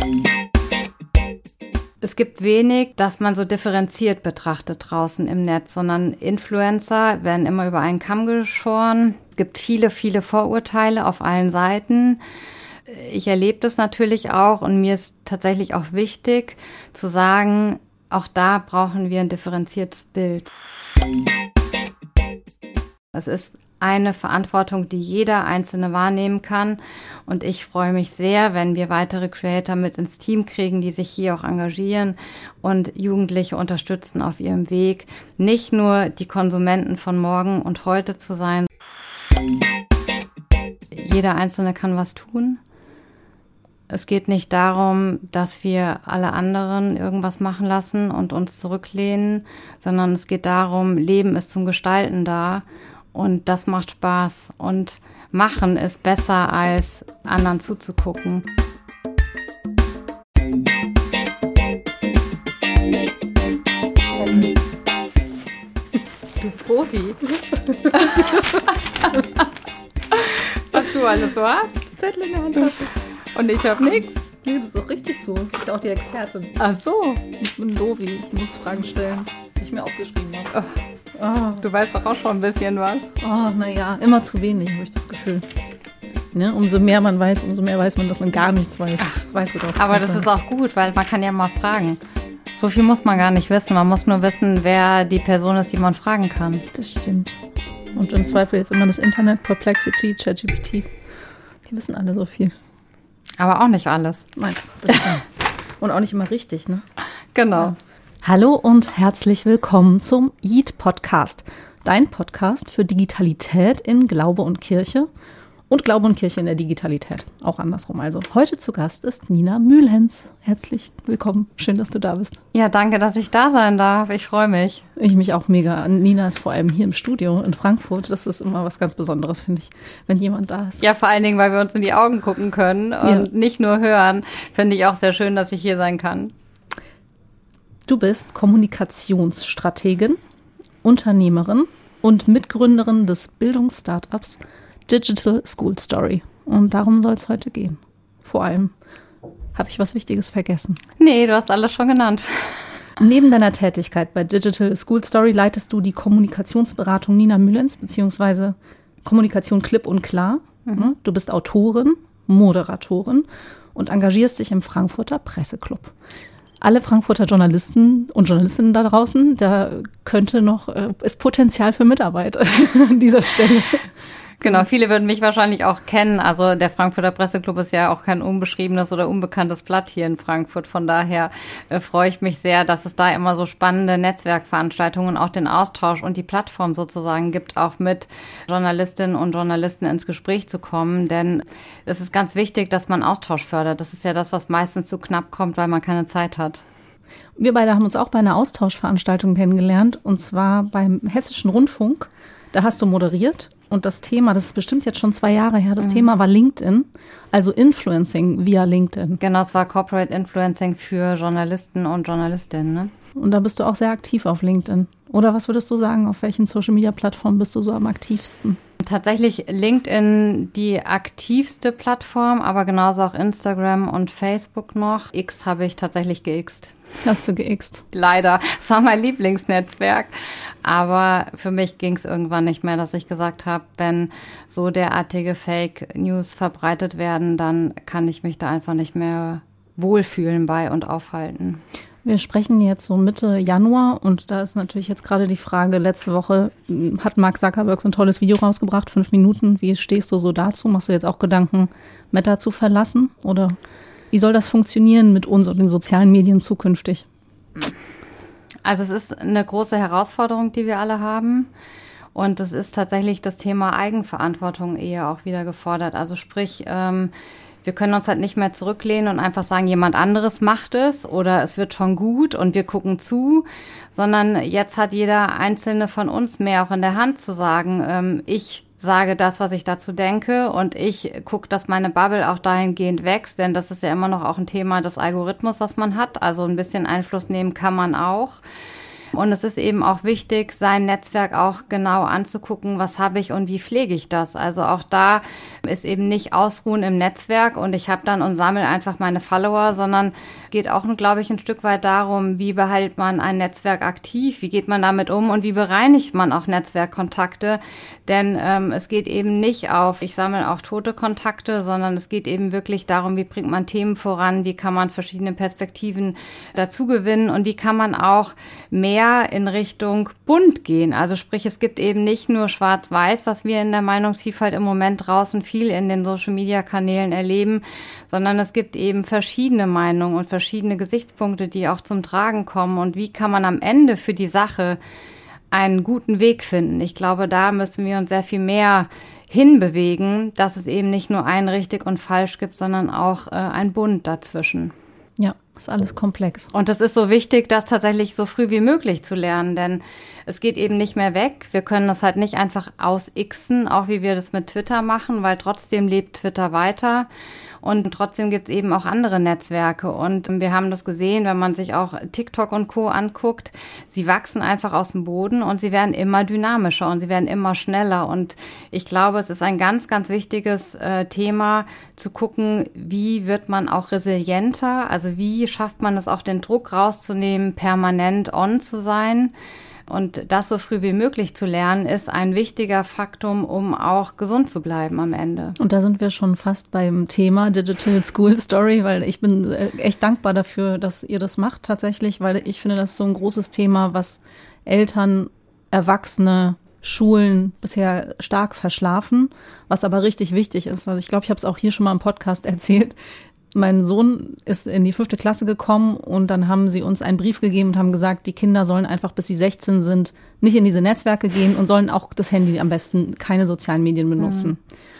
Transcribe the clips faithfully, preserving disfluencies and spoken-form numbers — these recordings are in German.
Es gibt wenig, dass man so differenziert betrachtet draußen im Netz, sondern Influencer werden immer über einen Kamm geschoren. Es gibt viele, viele Vorurteile auf allen Seiten. Ich erlebe das natürlich auch und mir ist tatsächlich auch wichtig zu sagen, auch da brauchen wir ein differenziertes Bild. Es ist eine Verantwortung, die jeder Einzelne wahrnehmen kann. Und ich freue mich sehr, wenn wir weitere Creator mit ins Team kriegen, die sich hier auch engagieren und Jugendliche unterstützen auf ihrem Weg, nicht nur die Konsumenten von morgen und heute zu sein. Jeder Einzelne kann was tun. Es geht nicht darum, dass wir alle anderen irgendwas machen lassen und uns zurücklehnen, sondern es geht darum, Leben ist zum Gestalten da. Und das macht Spaß. Und machen ist besser, als anderen zuzugucken. Du Profi. Was du alles so hast? Zettel in der Hand hast. Und ich hab nix. Nee, das ist auch richtig so. Du bist ja auch die Expertin. Ach so. Ich bin Lovi. Ich muss Fragen stellen, die ich mir aufgeschrieben habe. Oh. Oh, du weißt doch auch schon ein bisschen was. Oh, naja, immer zu wenig, habe ich das Gefühl. Ne? Umso mehr man weiß, umso mehr weiß man, dass man gar nichts weiß. Ach, das weißt du doch. Aber das ist auch gut, weil man kann ja mal fragen. So viel muss man gar nicht wissen. Man muss nur wissen, wer die Person ist, die man fragen kann. Das stimmt. Und im Zweifel jetzt immer das Internet, Perplexity, ChatGPT. Die wissen alle so viel. Aber auch nicht alles. Nein, das stimmt. Und auch nicht immer richtig, ne? Genau. Ja. Hallo und herzlich willkommen zum E A T Podcast, dein Podcast für Digitalität in Glaube und Kirche und Glaube und Kirche in der Digitalität, auch andersrum. Also heute zu Gast ist Nina Mühlhens. Herzlich willkommen, schön, dass du da bist. Ja, danke, dass ich da sein darf. Ich freue mich. Ich mich auch mega. Nina ist vor allem hier im Studio in Frankfurt. Das ist immer was ganz Besonderes, finde ich, wenn jemand da ist. Ja, vor allen Dingen, weil wir uns in die Augen gucken können und ja. nicht nur hören. Finde ich auch sehr schön, dass ich hier sein kann. Du bist Kommunikationsstrategin, Unternehmerin und Mitgründerin des Bildungsstartups Digital School Story. Und darum soll es heute gehen. Vor allem, habe ich was Wichtiges vergessen? Nee, du hast alles schon genannt. Neben deiner Tätigkeit bei Digital School Story leitest du die Kommunikationsberatung Nina Mühlhens bzw. Kommunikation Klipp und Klar. Mhm. Du bist Autorin, Moderatorin und engagierst dich im Frankfurter Presseclub. Alle Frankfurter Journalisten und Journalistinnen da draußen, da könnte noch, äh, ist Potenzial für Mitarbeit an dieser Stelle. Genau, viele würden mich wahrscheinlich auch kennen. Also der Frankfurter Presseclub ist ja auch kein unbeschriebenes oder unbekanntes Blatt hier in Frankfurt. Von daher äh, freue ich mich sehr, dass es da immer so spannende Netzwerkveranstaltungen, auch den Austausch und die Plattform sozusagen gibt, auch mit Journalistinnen und Journalisten ins Gespräch zu kommen. Denn es ist ganz wichtig, dass man Austausch fördert. Das ist ja das, was meistens zu knapp kommt, weil man keine Zeit hat. Wir beide haben uns auch bei einer Austauschveranstaltung kennengelernt, und zwar beim Hessischen Rundfunk. Da hast du moderiert und das Thema, das ist bestimmt jetzt schon zwei Jahre her, das mhm. Thema war LinkedIn, also Influencing via LinkedIn. Genau, es war Corporate Influencing für Journalisten und Journalistinnen, ne? Und da bist du auch sehr aktiv auf LinkedIn. Oder was würdest du sagen, auf welchen Social-Media-Plattformen bist du so am aktivsten? Tatsächlich LinkedIn die aktivste Plattform, aber genauso auch Instagram und Facebook noch. X habe ich tatsächlich geixt. Hast du geixt? Leider. Das war mein Lieblingsnetzwerk. Aber für mich ging es irgendwann nicht mehr, dass ich gesagt habe, wenn so derartige Fake News verbreitet werden, dann kann ich mich da einfach nicht mehr wohlfühlen bei und aufhalten. Wir sprechen jetzt so Mitte Januar und da ist natürlich jetzt gerade die Frage, letzte Woche hat Mark Zuckerberg so ein tolles Video rausgebracht, fünf Minuten. Wie stehst du so dazu? Machst du jetzt auch Gedanken, Meta zu verlassen? Oder wie soll das funktionieren mit uns und den sozialen Medien zukünftig? Also es ist eine große Herausforderung, die wir alle haben. Und es ist tatsächlich das Thema Eigenverantwortung eher auch wieder gefordert. Also sprich, ähm, wir können uns halt nicht mehr zurücklehnen und einfach sagen, jemand anderes macht es oder es wird schon gut und wir gucken zu, sondern jetzt hat jeder Einzelne von uns mehr auch in der Hand zu sagen, ähm, ich sage das, was ich dazu denke und ich gucke, dass meine Bubble auch dahingehend wächst, denn das ist ja immer noch auch ein Thema des Algorithmus, was man hat, also ein bisschen Einfluss nehmen kann man auch. Und es ist eben auch wichtig, sein Netzwerk auch genau anzugucken, was habe ich und wie pflege ich das. Also auch da ist eben nicht Ausruhen im Netzwerk und ich habe dann und sammle einfach meine Follower, sondern geht auch, glaube ich, ein Stück weit darum, wie behält man ein Netzwerk aktiv, wie geht man damit um und wie bereinigt man auch Netzwerkkontakte. Denn ähm, es geht eben nicht auf, ich sammle auch tote Kontakte, sondern es geht eben wirklich darum, wie bringt man Themen voran, wie kann man verschiedene Perspektiven dazu gewinnen und wie kann man auch mehr in Richtung bunt gehen. Also sprich, es gibt eben nicht nur schwarz-weiß, was wir in der Meinungsvielfalt im Moment draußen viel in den Social-Media-Kanälen erleben, sondern es gibt eben verschiedene Meinungen und verschiedene Gesichtspunkte, die auch zum Tragen kommen. Und wie kann man am Ende für die Sache einen guten Weg finden? Ich glaube, da müssen wir uns sehr viel mehr hinbewegen, dass es eben nicht nur ein richtig und falsch gibt, sondern auch äh, ein Bund dazwischen. Ja, ist alles komplex. Und es ist so wichtig, das tatsächlich so früh wie möglich zu lernen, denn es geht eben nicht mehr weg. Wir können das halt nicht einfach ausixen, auch wie wir das mit Twitter machen, weil trotzdem lebt Twitter weiter. Und trotzdem gibt es eben auch andere Netzwerke. Und wir haben das gesehen, wenn man sich auch TikTok und Co. anguckt. Sie wachsen einfach aus dem Boden und sie werden immer dynamischer und sie werden immer schneller. Und ich glaube, es ist ein ganz, ganz wichtiges äh, Thema, zu gucken, wie wird man auch resilienter? Also wie schafft man es auch, den Druck rauszunehmen, permanent on zu sein? Und das so früh wie möglich zu lernen, ist ein wichtiger Faktum, um auch gesund zu bleiben am Ende. Und da sind wir schon fast beim Thema Digital School Story, weil ich bin echt dankbar dafür, dass ihr das macht tatsächlich, weil ich finde, das ist so ein großes Thema, was Eltern, Erwachsene, Schulen bisher stark verschlafen, was aber richtig wichtig ist. Also ich glaube, ich habe es auch hier schon mal im Podcast erzählt. Mein Sohn ist in die fünfte Klasse gekommen und dann haben sie uns einen Brief gegeben und haben gesagt, die Kinder sollen einfach, bis sie sechzehn sind, nicht in diese Netzwerke gehen und sollen auch das Handy am besten keine sozialen Medien benutzen. Mhm.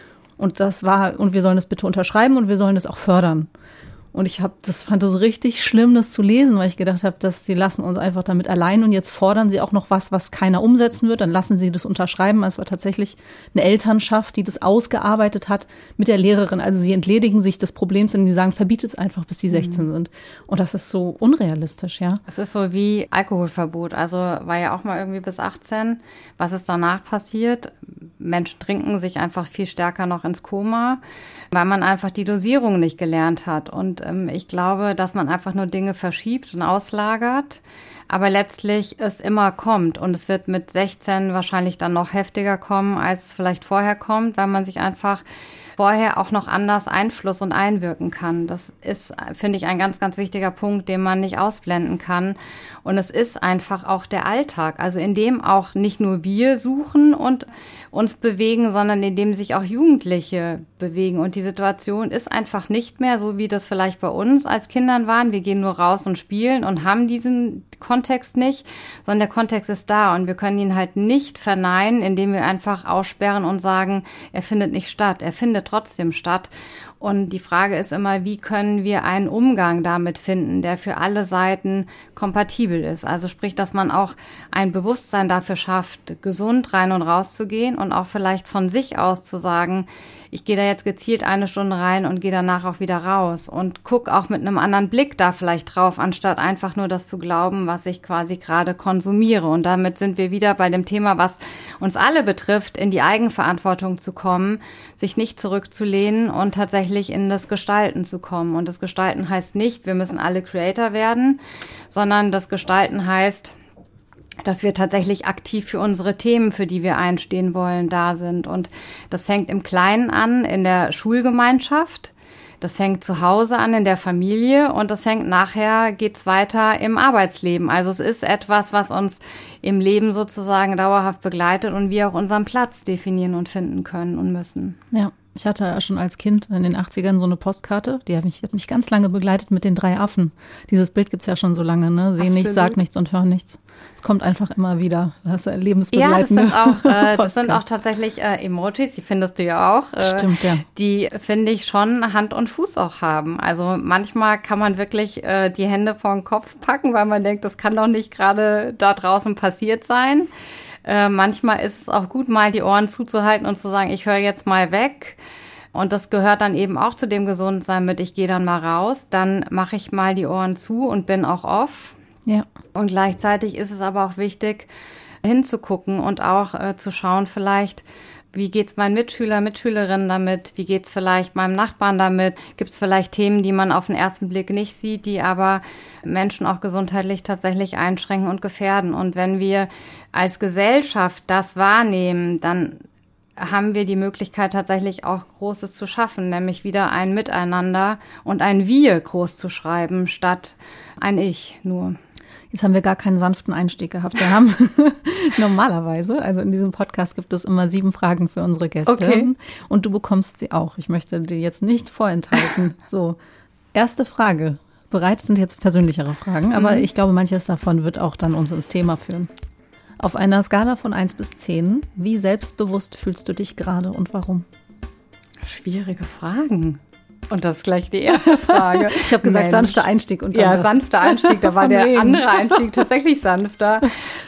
Und das war, und wir sollen das bitte unterschreiben und wir sollen das auch fördern. Und ich hab, das fand das richtig schlimm, das zu lesen, weil ich gedacht habe, dass sie lassen uns einfach damit allein und jetzt fordern sie auch noch was, was keiner umsetzen wird. Dann lassen sie das unterschreiben. Es war tatsächlich eine Elternschaft, die das ausgearbeitet hat mit der Lehrerin. Also sie entledigen sich des Problems und die sagen, verbietet es einfach, bis die sechzehn mhm. sind. Und das ist so unrealistisch, ja. Es ist so wie Alkoholverbot. Also war ja auch mal irgendwie bis achtzehn. Was ist danach passiert? Menschen trinken sich einfach viel stärker noch ins Koma, weil man einfach die Dosierung nicht gelernt hat. Und ähm, ich glaube, dass man einfach nur Dinge verschiebt und auslagert, aber letztlich es immer kommt. Und es wird mit sechzehn wahrscheinlich dann noch heftiger kommen, als es vielleicht vorher kommt, weil man sich einfach vorher auch noch anders Einfluss und einwirken kann. Das ist, finde ich, ein ganz, ganz wichtiger Punkt, den man nicht ausblenden kann. Und es ist einfach auch der Alltag, also in dem auch nicht nur wir suchen und uns bewegen, sondern in dem sich auch Jugendliche bewegen. Und die Situation ist einfach nicht mehr so, wie das vielleicht bei uns als Kindern waren. Wir gehen nur raus und spielen und haben diesen Kontext nicht, sondern der Kontext ist da und wir können ihn halt nicht verneinen, indem wir einfach aussperren und sagen, er findet nicht statt. Er findet trotzdem statt. Und die Frage ist immer, wie können wir einen Umgang damit finden, der für alle Seiten kompatibel ist. Also sprich, dass man auch ein Bewusstsein dafür schafft, gesund rein und raus zu gehen und auch vielleicht von sich aus zu sagen, ich gehe da jetzt gezielt eine Stunde rein und gehe danach auch wieder raus und guck auch mit einem anderen Blick da vielleicht drauf, anstatt einfach nur das zu glauben, was ich quasi gerade konsumiere. Und damit sind wir wieder bei dem Thema, was uns alle betrifft, in die Eigenverantwortung zu kommen, sich nicht zurückzulehnen und tatsächlich in das Gestalten zu kommen. Und das Gestalten heißt nicht, wir müssen alle Creator werden, sondern das Gestalten heißt, dass wir tatsächlich aktiv für unsere Themen, für die wir einstehen wollen, da sind. Und das fängt im Kleinen an, in der Schulgemeinschaft. Das fängt zu Hause an, in der Familie. Und das fängt nachher, geht's weiter im Arbeitsleben. Also es ist etwas, was uns im Leben sozusagen dauerhaft begleitet und wir auch unseren Platz definieren und finden können und müssen. Ja. Ich hatte schon als Kind in den achtzigern so eine Postkarte, die hat mich, hat mich ganz lange begleitet mit den drei Affen. Dieses Bild gibt's ja schon so lange, ne? Seh nichts, sag nichts und hör nichts. Es kommt einfach immer wieder. Das ist lebensbegleitende. Ja, das sind auch, äh, das sind auch tatsächlich äh, Emojis, die findest du ja auch. Äh, Stimmt, ja. Die, finde ich, schon Hand und Fuß auch haben. Also manchmal kann man wirklich äh, die Hände vor den Kopf packen, weil man denkt, das kann doch nicht gerade da draußen passiert sein. Äh, manchmal ist es auch gut, mal die Ohren zuzuhalten und zu sagen, ich höre jetzt mal weg. Und das gehört dann eben auch zu dem Gesundsein mit, ich gehe dann mal raus, dann mache ich mal die Ohren zu und bin auch off. Ja. Und gleichzeitig ist es aber auch wichtig, hinzugucken und auch äh, zu schauen vielleicht, wie geht's meinen Mitschüler, Mitschülerinnen damit? Wie geht's vielleicht meinem Nachbarn damit? Gibt es vielleicht Themen, die man auf den ersten Blick nicht sieht, die aber Menschen auch gesundheitlich tatsächlich einschränken und gefährden? Und wenn wir als Gesellschaft das wahrnehmen, dann haben wir die Möglichkeit tatsächlich auch Großes zu schaffen, nämlich wieder ein Miteinander und ein Wir groß zu schreiben, statt ein Ich nur. Jetzt haben wir gar keinen sanften Einstieg gehabt. Wir haben normalerweise, also in diesem Podcast gibt es immer sieben Fragen für unsere Gäste. Okay. Und du bekommst sie auch. Ich möchte dir jetzt nicht vorenthalten. So, erste Frage. Bereit sind jetzt persönlichere Fragen, aber mhm. ich glaube, manches davon wird auch dann uns ins Thema führen. Auf einer Skala von eins bis zehn, wie selbstbewusst fühlst du dich gerade und warum? Schwierige Fragen. Und das ist gleich die erste Frage. Ich habe gesagt, Mensch. Sanfter Einstieg. Und dann ja, das. sanfter Einstieg, da war der andere Einstieg tatsächlich sanfter.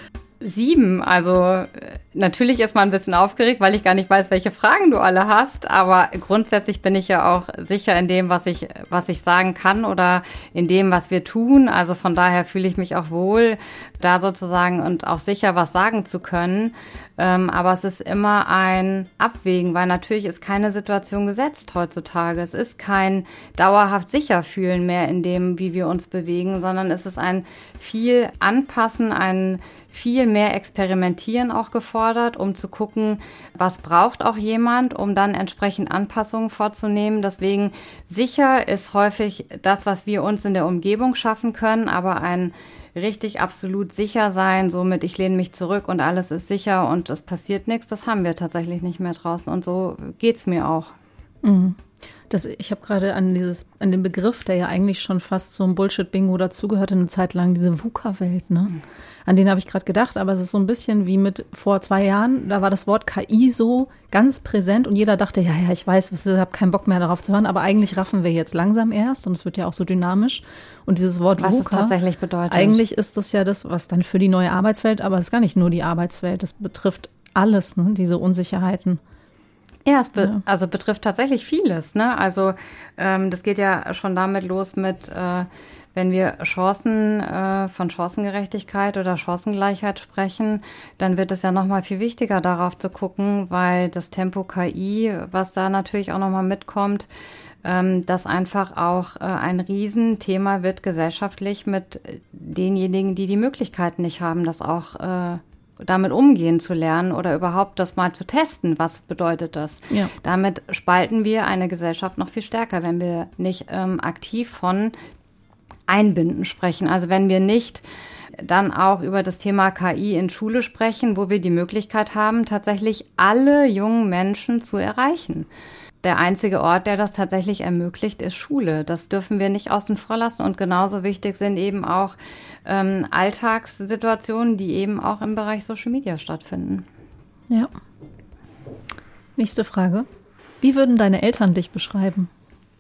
Sieben, also natürlich ist man ein bisschen aufgeregt, weil ich gar nicht weiß, welche Fragen du alle hast, aber grundsätzlich bin ich ja auch sicher in dem, was ich, was ich sagen kann oder in dem, was wir tun. Also von daher fühle ich mich auch wohl, da sozusagen und auch sicher was sagen zu können. Ähm, aber es ist immer ein Abwägen, weil natürlich ist keine Situation gesetzt heutzutage. Es ist kein dauerhaft sicher fühlen mehr in dem, wie wir uns bewegen, sondern es ist ein viel Anpassen, ein viel mehr Experimentieren auch gefordert, um zu gucken, was braucht auch jemand, um dann entsprechend Anpassungen vorzunehmen. Deswegen sicher ist häufig das, was wir uns in der Umgebung schaffen können, aber ein richtig absolut sicher sein, so mit ich lehne mich zurück und alles ist sicher und es passiert nichts, das haben wir tatsächlich nicht mehr draußen und so geht's mir auch. Mhm. Das, ich habe gerade an dieses, an den Begriff, der ja eigentlich schon fast so ein Bullshit-Bingo dazugehörte, eine Zeit lang, diese VUCA-Welt, ne? Mhm. An den habe ich gerade gedacht, aber es ist so ein bisschen wie mit vor zwei Jahren, da war das Wort K I so ganz präsent und jeder dachte, ja, ja, ich weiß, ich habe keinen Bock mehr darauf zu hören, aber eigentlich raffen wir jetzt langsam erst und es wird ja auch so dynamisch. Und dieses Wort was VUCA, es tatsächlich bedeutet. Eigentlich ist das ja das, was dann für die neue Arbeitswelt, aber es ist gar nicht nur die Arbeitswelt, das betrifft alles, ne, diese Unsicherheiten. Ja, es be- ja. also betrifft tatsächlich vieles, ne? Also ähm, das geht ja schon damit los mit, äh, wenn wir Chancen äh, von Chancengerechtigkeit oder Chancengleichheit sprechen, dann wird es ja nochmal viel wichtiger, darauf zu gucken, weil das Tempo K I, was da natürlich auch nochmal mitkommt, ähm, das einfach auch äh, ein Riesenthema wird gesellschaftlich mit denjenigen, die die Möglichkeiten nicht haben, das auch äh, damit umgehen zu lernen oder überhaupt das mal zu testen. Was bedeutet das? Ja. Damit spalten wir eine Gesellschaft noch viel stärker, wenn wir nicht ähm, aktiv von Einbinden sprechen. Also wenn wir nicht dann auch über das Thema K I in Schule sprechen, wo wir die Möglichkeit haben, tatsächlich alle jungen Menschen zu erreichen. Der einzige Ort, der das tatsächlich ermöglicht, ist Schule. Das dürfen wir nicht außen vor lassen. Und genauso wichtig sind eben auch ähm, Alltagssituationen, die eben auch im Bereich Social Media stattfinden. Ja. Nächste Frage. Wie würden deine Eltern dich beschreiben?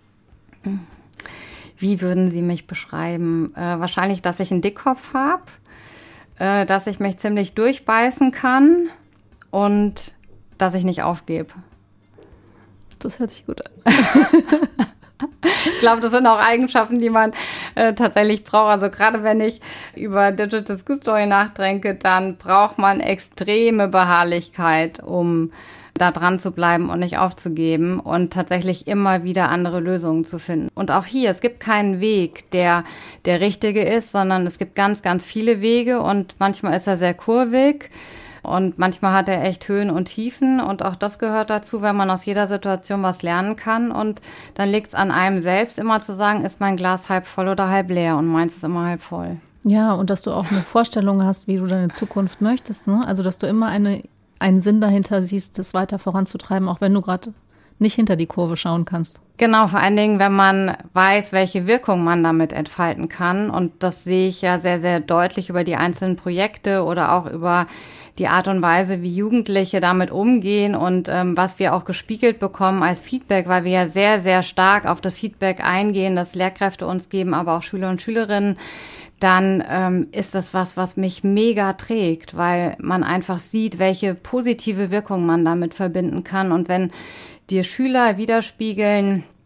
Wie würden sie mich beschreiben? Äh, wahrscheinlich, dass ich einen Dickkopf habe, äh, dass ich mich ziemlich durchbeißen kann und dass ich nicht aufgebe. Das hört sich gut an. Ich glaube, das sind auch Eigenschaften, die man äh, tatsächlich braucht. Also gerade wenn ich über Digital School Story nachdenke, dann braucht man extreme Beharrlichkeit, um da dran zu bleiben und nicht aufzugeben und tatsächlich immer wieder andere Lösungen zu finden. Und auch hier, es gibt keinen Weg, der der richtige ist, sondern es gibt ganz, ganz viele Wege und manchmal ist er sehr kurvig. Und manchmal hat er echt Höhen und Tiefen und auch das gehört dazu, wenn man aus jeder Situation was lernen kann. Und dann liegt es an einem selbst, immer zu sagen, ist mein Glas halb voll oder halb leer und meins ist immer halb voll. Ja, und dass du auch eine Vorstellung hast, wie du deine Zukunft möchtest, ne? Also, dass du immer eine, einen Sinn dahinter siehst, das weiter voranzutreiben, auch wenn du gerade nicht hinter die Kurve schauen kannst. Genau, vor allen Dingen, wenn man weiß, welche Wirkung man damit entfalten kann. Und das sehe ich ja sehr, sehr deutlich über die einzelnen Projekte oder auch über die Art und Weise, wie Jugendliche damit umgehen und ähm, was wir auch gespiegelt bekommen als Feedback, weil wir ja sehr, sehr stark auf das Feedback eingehen, das Lehrkräfte uns geben, aber auch Schüler und Schülerinnen, dann ähm, ist das was, was mich mega trägt, weil man einfach sieht, welche positive Wirkung man damit verbinden kann. Und wenn dir Schüler widerspiegeln,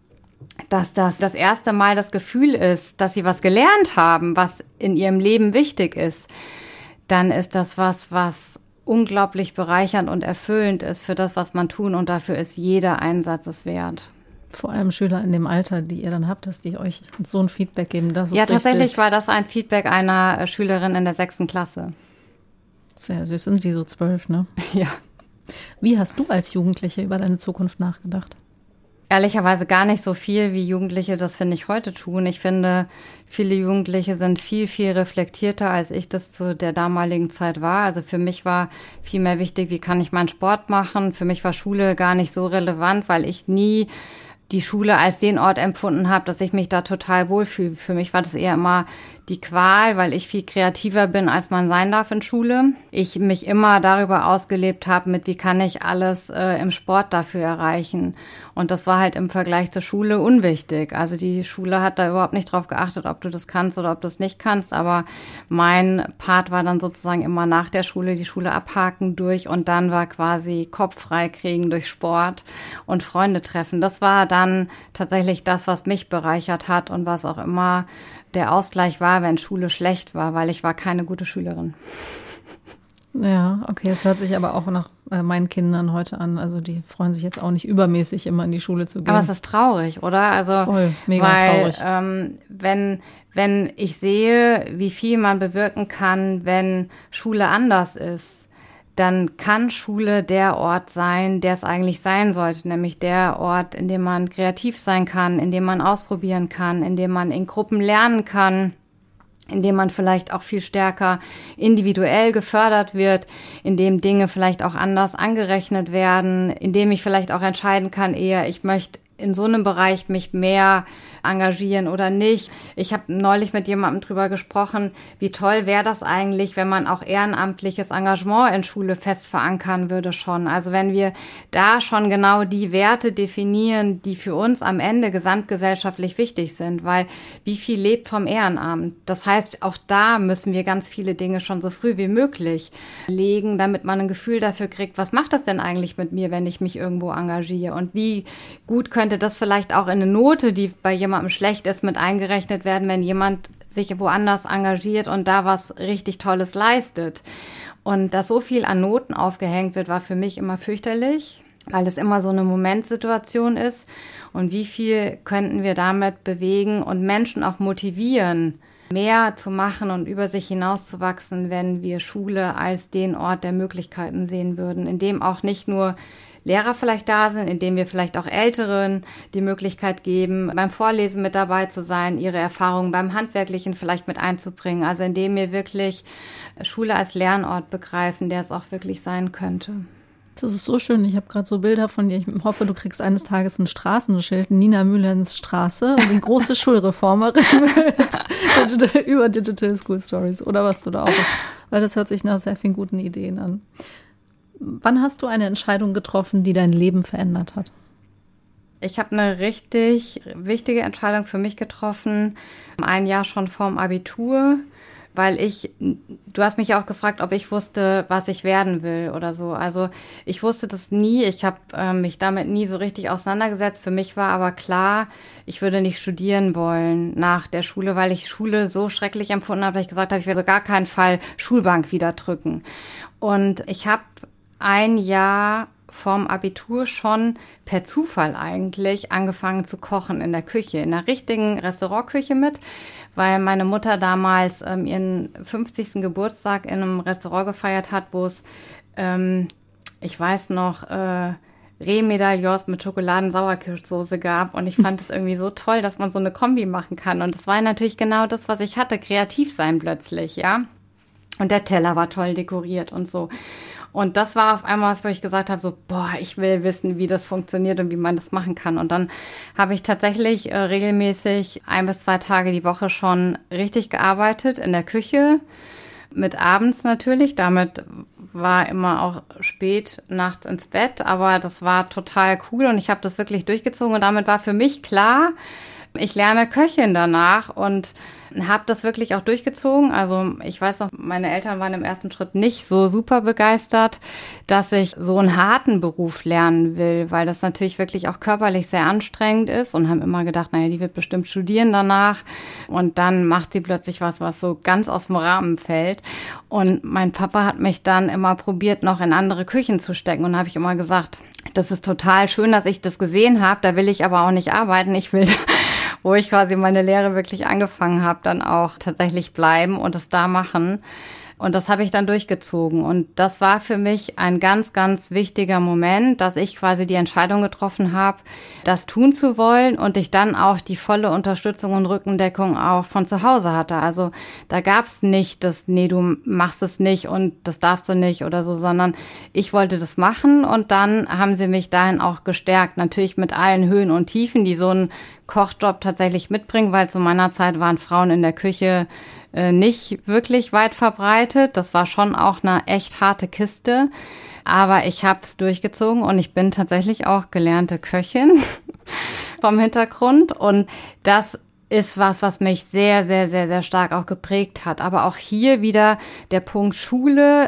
dass das das erste Mal das Gefühl ist, dass sie was gelernt haben, was in ihrem Leben wichtig ist, dann ist das was, was unglaublich bereichernd und erfüllend ist für das, was man tun, und dafür ist jeder Einsatz es wert. Vor allem Schüler in dem Alter, die ihr dann habt, dass die euch so ein Feedback geben, das ist ja, richtig. Tatsächlich war das ein Feedback einer Schülerin in der sechsten Klasse. Sehr süß, sind sie so zwölf, ne? Ja. Wie hast du als Jugendliche über deine Zukunft nachgedacht? Ehrlicherweise gar nicht so viel, wie Jugendliche das, finde ich, heute tun. Ich finde, viele Jugendliche sind viel, viel reflektierter, als ich das zu der damaligen Zeit war. Also für mich war viel mehr wichtig, wie kann ich meinen Sport machen. Für mich war Schule gar nicht so relevant, weil ich nie die Schule als den Ort empfunden habe, dass ich mich da total wohlfühle. Für mich war das eher immer die Qual, weil ich viel kreativer bin, als man sein darf in Schule. Ich mich immer darüber ausgelebt habe, mit wie kann ich alles äh, im Sport dafür erreichen. Und das war halt im Vergleich zur Schule unwichtig. Also die Schule hat da überhaupt nicht drauf geachtet, ob du das kannst oder ob du es nicht kannst. Aber mein Part war dann sozusagen immer nach der Schule die Schule abhaken durch, und dann war quasi Kopf frei kriegen durch Sport und Freunde treffen. Das war dann tatsächlich das, was mich bereichert hat und was auch immer der Ausgleich war, wenn Schule schlecht war, weil ich war keine gute Schülerin. Ja, okay, es hört sich aber auch nach äh, meinen Kindern heute an. Also die freuen sich jetzt auch nicht übermäßig, immer in die Schule zu gehen. Aber es ist traurig, oder? Also voll, mega weil, traurig. Ähm, wenn, wenn ich sehe, wie viel man bewirken kann, wenn Schule anders ist, dann kann Schule der Ort sein, der es eigentlich sein sollte, nämlich der Ort, in dem man kreativ sein kann, in dem man ausprobieren kann, in dem man in Gruppen lernen kann, in dem man vielleicht auch viel stärker individuell gefördert wird, in dem Dinge vielleicht auch anders angerechnet werden, in dem ich vielleicht auch entscheiden kann, eher ich möchte in so einem Bereich mich mehr engagieren oder nicht. Ich habe neulich mit jemandem drüber gesprochen, wie toll wäre das eigentlich, wenn man auch ehrenamtliches Engagement in Schule fest verankern würde schon. Also wenn wir da schon genau die Werte definieren, die für uns am Ende gesamtgesellschaftlich wichtig sind, weil wie viel lebt vom Ehrenamt? Das heißt, auch da müssen wir ganz viele Dinge schon so früh wie möglich legen, damit man ein Gefühl dafür kriegt, was macht das denn eigentlich mit mir, wenn ich mich irgendwo engagiere, und wie gut könnte das vielleicht auch in eine Note, die bei jemandem schlecht ist, mit eingerechnet werden, wenn jemand sich woanders engagiert und da was richtig Tolles leistet. Und dass so viel an Noten aufgehängt wird, war für mich immer fürchterlich, weil es immer so eine Momentsituation ist. Und wie viel könnten wir damit bewegen und Menschen auch motivieren, mehr zu machen und über sich hinauszuwachsen, wenn wir Schule als den Ort der Möglichkeiten sehen würden, in dem auch nicht nur Lehrer vielleicht da sind, indem wir vielleicht auch Älteren die Möglichkeit geben, beim Vorlesen mit dabei zu sein, ihre Erfahrungen beim Handwerklichen vielleicht mit einzubringen. Also indem wir wirklich Schule als Lernort begreifen, der es auch wirklich sein könnte. Das ist so schön. Ich habe gerade so Bilder von dir. Ich hoffe, du kriegst eines Tages ein Straßenschild, Nina Mühlens Straße, die große Schulreformerin mit Digital, über Digital School Stories oder was du da auch. Weil das hört sich nach sehr vielen guten Ideen an. Wann hast du eine Entscheidung getroffen, die dein Leben verändert hat? Ich habe eine richtig wichtige Entscheidung für mich getroffen, ein Jahr schon vorm Abitur, weil ich, du hast mich ja auch gefragt, ob ich wusste, was ich werden will oder so. Also ich wusste das nie, ich habe äh, mich damit nie so richtig auseinandergesetzt. Für mich war aber klar, ich würde nicht studieren wollen nach der Schule, weil ich Schule so schrecklich empfunden habe, dass ich gesagt habe, ich werde gar keinen Fall Schulbank wieder drücken. Und ich habe ein Jahr vorm Abitur schon per Zufall eigentlich angefangen zu kochen in der Küche, in der richtigen Restaurantküche mit, weil meine Mutter damals ähm, ihren fünfzigsten Geburtstag in einem Restaurant gefeiert hat, wo es, ähm, ich weiß noch, äh, Rehmedaillons mit Schokoladen-Sauerkirschsoße gab, und ich fand es irgendwie so toll, dass man so eine Kombi machen kann, und das war natürlich genau das, was ich hatte, kreativ sein plötzlich, ja, und der Teller war toll dekoriert und so. Und das war auf einmal was, wo ich gesagt habe, so, boah, ich will wissen, wie das funktioniert und wie man das machen kann. Und dann habe ich tatsächlich äh, regelmäßig ein bis zwei Tage die Woche schon richtig gearbeitet in der Küche, mit abends natürlich. Damit war immer auch spät nachts ins Bett, aber das war total cool und ich habe das wirklich durchgezogen. Und damit war für mich klar, Ich lerne Köchin danach und habe das wirklich auch durchgezogen. Also ich weiß noch, meine Eltern waren im ersten Schritt nicht so super begeistert, dass ich so einen harten Beruf lernen will, weil das natürlich wirklich auch körperlich sehr anstrengend ist und haben immer gedacht, naja, die wird bestimmt studieren danach und dann macht sie plötzlich was, was so ganz aus dem Rahmen fällt. Und mein Papa hat mich dann immer probiert, noch in andere Küchen zu stecken und da habe ich immer gesagt, das ist total schön, dass ich das gesehen habe, da will ich aber auch nicht arbeiten, ich will wo ich quasi meine Lehre wirklich angefangen habe, dann auch tatsächlich bleiben und es da machen. Und das habe ich dann durchgezogen. Und das war für mich ein ganz, ganz wichtiger Moment, dass ich quasi die Entscheidung getroffen habe, das tun zu wollen und ich dann auch die volle Unterstützung und Rückendeckung auch von zu Hause hatte. Also da gab es nicht das, nee, du machst es nicht und das darfst du nicht oder so, sondern ich wollte das machen und dann haben sie mich dahin auch gestärkt. Natürlich mit allen Höhen und Tiefen, die so ein Kochjob tatsächlich mitbringen, weil zu meiner Zeit waren Frauen in der Küche nicht wirklich weit verbreitet. Das war schon auch eine echt harte Kiste. Aber ich habe es durchgezogen und ich bin tatsächlich auch gelernte Köchin vom Hintergrund. Und das ist was, was mich sehr, sehr, sehr, sehr stark auch geprägt hat. Aber auch hier wieder der Punkt Schule,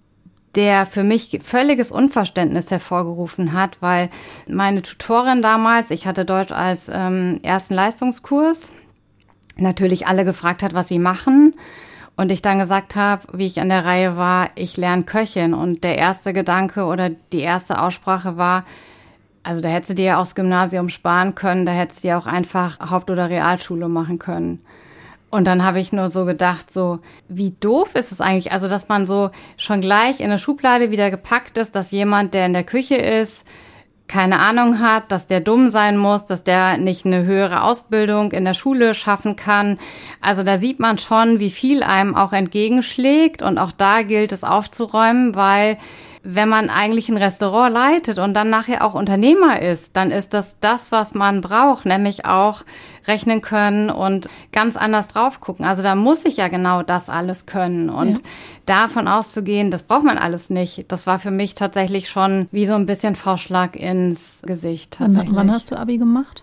der für mich völliges Unverständnis hervorgerufen hat, weil meine Tutorin damals, ich hatte Deutsch als ähm, ersten Leistungskurs, natürlich alle gefragt hat, was sie machen. Und ich dann gesagt habe, wie ich an der Reihe war, ich lerne Köchin. Und der erste Gedanke oder die erste Aussprache war, also da hättest du dir ja auch das Gymnasium sparen können, da hättest du dir auch einfach Haupt- oder Realschule machen können. Und dann habe ich nur so gedacht, so wie doof ist es eigentlich, also dass man so schon gleich in eine Schublade wieder gepackt ist, dass jemand, der in der Küche ist, keine Ahnung hat, dass der dumm sein muss, dass der nicht eine höhere Ausbildung in der Schule schaffen kann. Also da sieht man schon, wie viel einem auch entgegenschlägt und auch da gilt es aufzuräumen, weil wenn man eigentlich ein Restaurant leitet und dann nachher auch Unternehmer ist, dann ist das das, was man braucht, nämlich auch rechnen können und ganz anders drauf gucken. Also da muss ich ja genau das alles können und ja. Davon auszugehen, das braucht man alles nicht. Das war für mich tatsächlich schon wie so ein bisschen Faustschlag ins Gesicht. Tatsächlich. Wann, wann hast du Abi gemacht?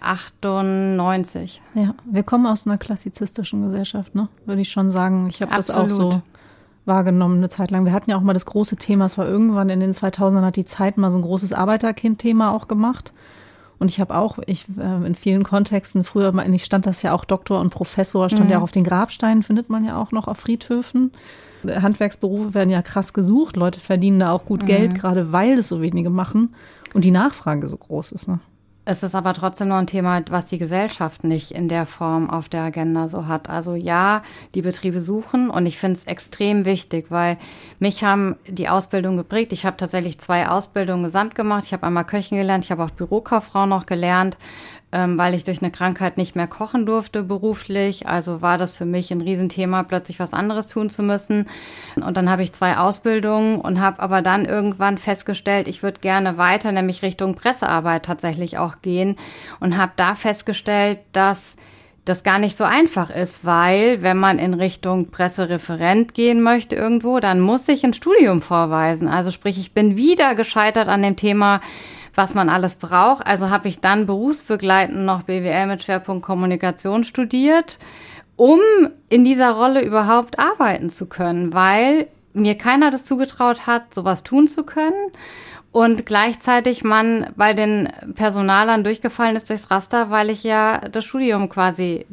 achtundneunzig. Ja, wir kommen aus einer klassizistischen Gesellschaft, ne? Würde ich schon sagen. Ich habe das auch so wahrgenommen eine Zeit lang. Wir hatten ja auch mal das große Thema, es war irgendwann in den zweitausendern, hat die Zeit mal so ein großes Arbeiterkind-Thema auch gemacht. Und ich habe auch, ich äh, in vielen Kontexten, früher ich stand das ja auch Doktor und Professor, stand mhm. ja auch auf den Grabsteinen, findet man ja auch noch auf Friedhöfen. Handwerksberufe werden ja krass gesucht, Leute verdienen da auch gut mhm. Geld, gerade weil es so wenige machen und die Nachfrage so groß ist, ne? Es ist aber trotzdem noch ein Thema, was die Gesellschaft nicht in der Form auf der Agenda so hat. Also ja, die Betriebe suchen und ich finde es extrem wichtig, weil mich haben die Ausbildung geprägt. Ich habe tatsächlich zwei Ausbildungen gesamt gemacht. Ich habe einmal Köchin gelernt, ich habe auch Bürokauffrau noch gelernt, ähm, weil ich durch eine Krankheit nicht mehr kochen durfte beruflich. Also war das für mich ein Riesenthema, plötzlich was anderes tun zu müssen. Und dann habe ich zwei Ausbildungen und habe aber dann irgendwann festgestellt, ich würde gerne weiter, nämlich Richtung Pressearbeit tatsächlich auch gehen und habe da festgestellt, dass das gar nicht so einfach ist, weil wenn man in Richtung Pressereferent gehen möchte irgendwo, dann muss ich ein Studium vorweisen. Also sprich, ich bin wieder gescheitert an dem Thema, was man alles braucht. Also habe ich dann berufsbegleitend noch B W L mit Schwerpunkt Kommunikation studiert, um in dieser Rolle überhaupt arbeiten zu können, weil mir keiner das zugetraut hat, sowas tun zu können. Und gleichzeitig man bei den Personalern durchgefallen ist durchs Raster, weil ich ja das Studium quasi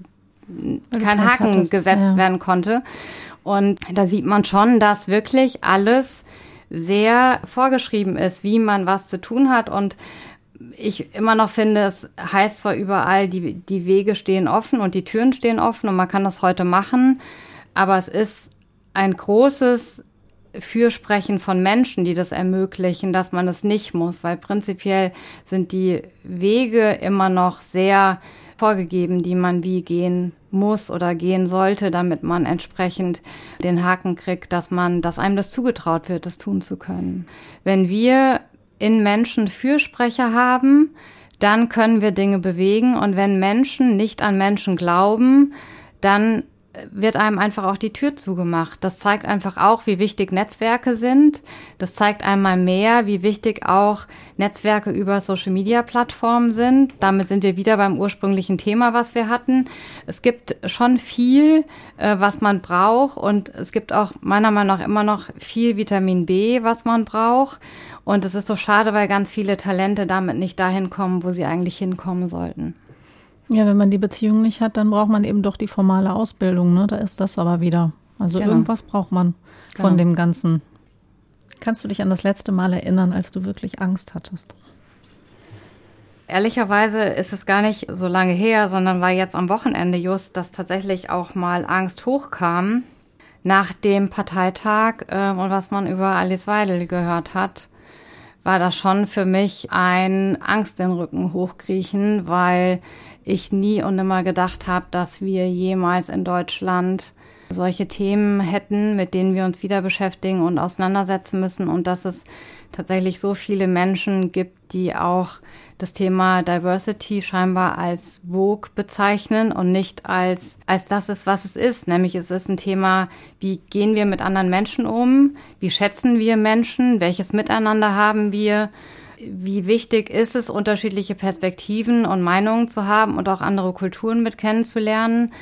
kein Haken hattest, gesetzt ja. werden konnte. Und da sieht man schon, dass wirklich alles sehr vorgeschrieben ist, wie man was zu tun hat. Und ich immer noch finde, es heißt zwar überall, die, die Wege stehen offen und die Türen stehen offen und man kann das heute machen, aber es ist ein großes Fürsprechen von Menschen, die das ermöglichen, dass man es nicht muss, weil prinzipiell sind die Wege immer noch sehr vorgegeben, die man wie gehen muss oder gehen sollte, damit man entsprechend den Haken kriegt, dass man, dass einem das zugetraut wird, das tun zu können. Wenn wir in Menschen Fürsprecher haben, dann können wir Dinge bewegen und wenn Menschen nicht an Menschen glauben, dann wird einem einfach auch die Tür zugemacht. Das zeigt einfach auch, wie wichtig Netzwerke sind. Das zeigt einmal mehr, wie wichtig auch Netzwerke über Social-Media-Plattformen sind. Damit sind wir wieder beim ursprünglichen Thema, was wir hatten. Es gibt schon viel, äh, was man braucht, und es gibt auch meiner Meinung nach immer noch viel Vitamin B, was man braucht. Und es ist so schade, weil ganz viele Talente damit nicht dahin kommen, wo sie eigentlich hinkommen sollten. Ja, wenn man die Beziehung nicht hat, dann braucht man eben doch die formale Ausbildung, ne? Da ist das aber wieder. Also genau. Irgendwas braucht man von genau. dem Ganzen. Kannst du dich an das letzte Mal erinnern, als du wirklich Angst hattest? Ehrlicherweise ist es gar nicht so lange her, sondern war jetzt am Wochenende just, dass tatsächlich auch mal Angst hochkam nach dem Parteitag äh, und was man über Alice Weidel gehört hat, war das schon für mich ein Angst den Rücken hochkriechen, weil ich nie und nimmer gedacht habe, dass wir jemals in Deutschland solche Themen hätten, mit denen wir uns wieder beschäftigen und auseinandersetzen müssen, und dass es tatsächlich so viele Menschen gibt, die auch das Thema Diversity scheinbar als Vogue bezeichnen und nicht als, als das ist, was es ist. Nämlich es ist ein Thema, wie gehen wir mit anderen Menschen um, wie schätzen wir Menschen, welches Miteinander haben wir, wie wichtig ist es, unterschiedliche Perspektiven und Meinungen zu haben und auch andere Kulturen mit kennenzulernen.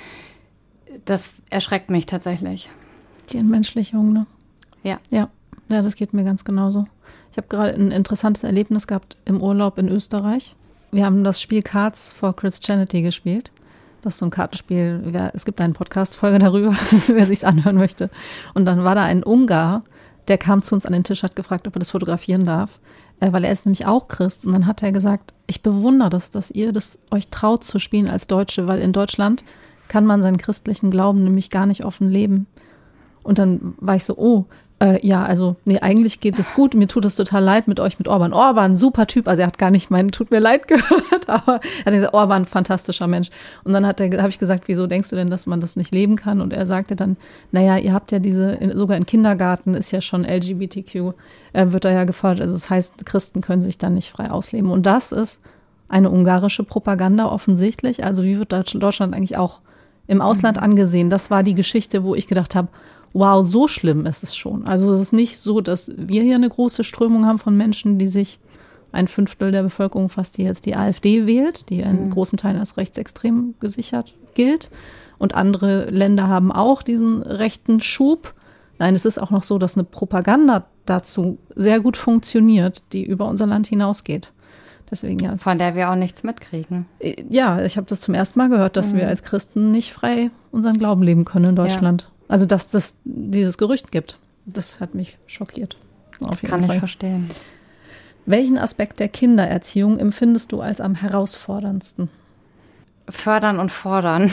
Das erschreckt mich tatsächlich. Die Entmenschlichung, ne? Ja. Ja, ja, das geht mir ganz genauso. Ich habe gerade ein interessantes Erlebnis gehabt im Urlaub in Österreich. Wir haben das Spiel Cards for Christianity gespielt. Das ist so ein Kartenspiel. Es gibt eine Podcast-Folge darüber, wer sich's anhören möchte. Und dann war da ein Ungar, der kam zu uns an den Tisch, hat gefragt, ob er das fotografieren darf, weil er ist nämlich auch Christ. Und dann hat er gesagt, ich bewundere das, dass ihr das euch traut zu spielen als Deutsche, weil in Deutschland kann man seinen christlichen Glauben nämlich gar nicht offen leben. Und dann war ich so, oh, äh, ja, also, nee, eigentlich geht es gut. Mir tut es total leid mit euch, mit Orban. Orban, super Typ. Also er hat gar nicht mein Tut mir leid gehört, aber er hat gesagt, Orban, fantastischer Mensch. Und dann hat er, habe ich gesagt, wieso denkst du denn, dass man das nicht leben kann? Und er sagte dann, naja, ihr habt ja diese, sogar im Kindergarten ist ja schon L G B T Q, äh, wird da ja gefordert. Also das heißt, Christen können sich dann nicht frei ausleben. Und das ist eine ungarische Propaganda offensichtlich. Also wie wird Deutschland eigentlich auch im Ausland angesehen? Das war die Geschichte, wo ich gedacht habe, wow, so schlimm ist es schon. Also es ist nicht so, dass wir hier eine große Strömung haben von Menschen, die sich, ein Fünftel der Bevölkerung fast, die jetzt die AfD wählt, die in mhm. großen Teilen als rechtsextrem gesichert gilt. Und andere Länder haben auch diesen rechten Schub. Nein, es ist auch noch so, dass eine Propaganda dazu sehr gut funktioniert, die über unser Land hinausgeht. Deswegen, ja. Von der wir auch nichts mitkriegen. Ja, ich habe das zum ersten Mal gehört, dass mhm. wir als Christen nicht frei unseren Glauben leben können in Deutschland. Ja. Also, dass das dieses Gerücht gibt, das hat mich schockiert. Auf jeden Kann Fall. Ich verstehen. Welchen Aspekt der Kindererziehung empfindest du als am herausforderndsten? Fördern und fordern.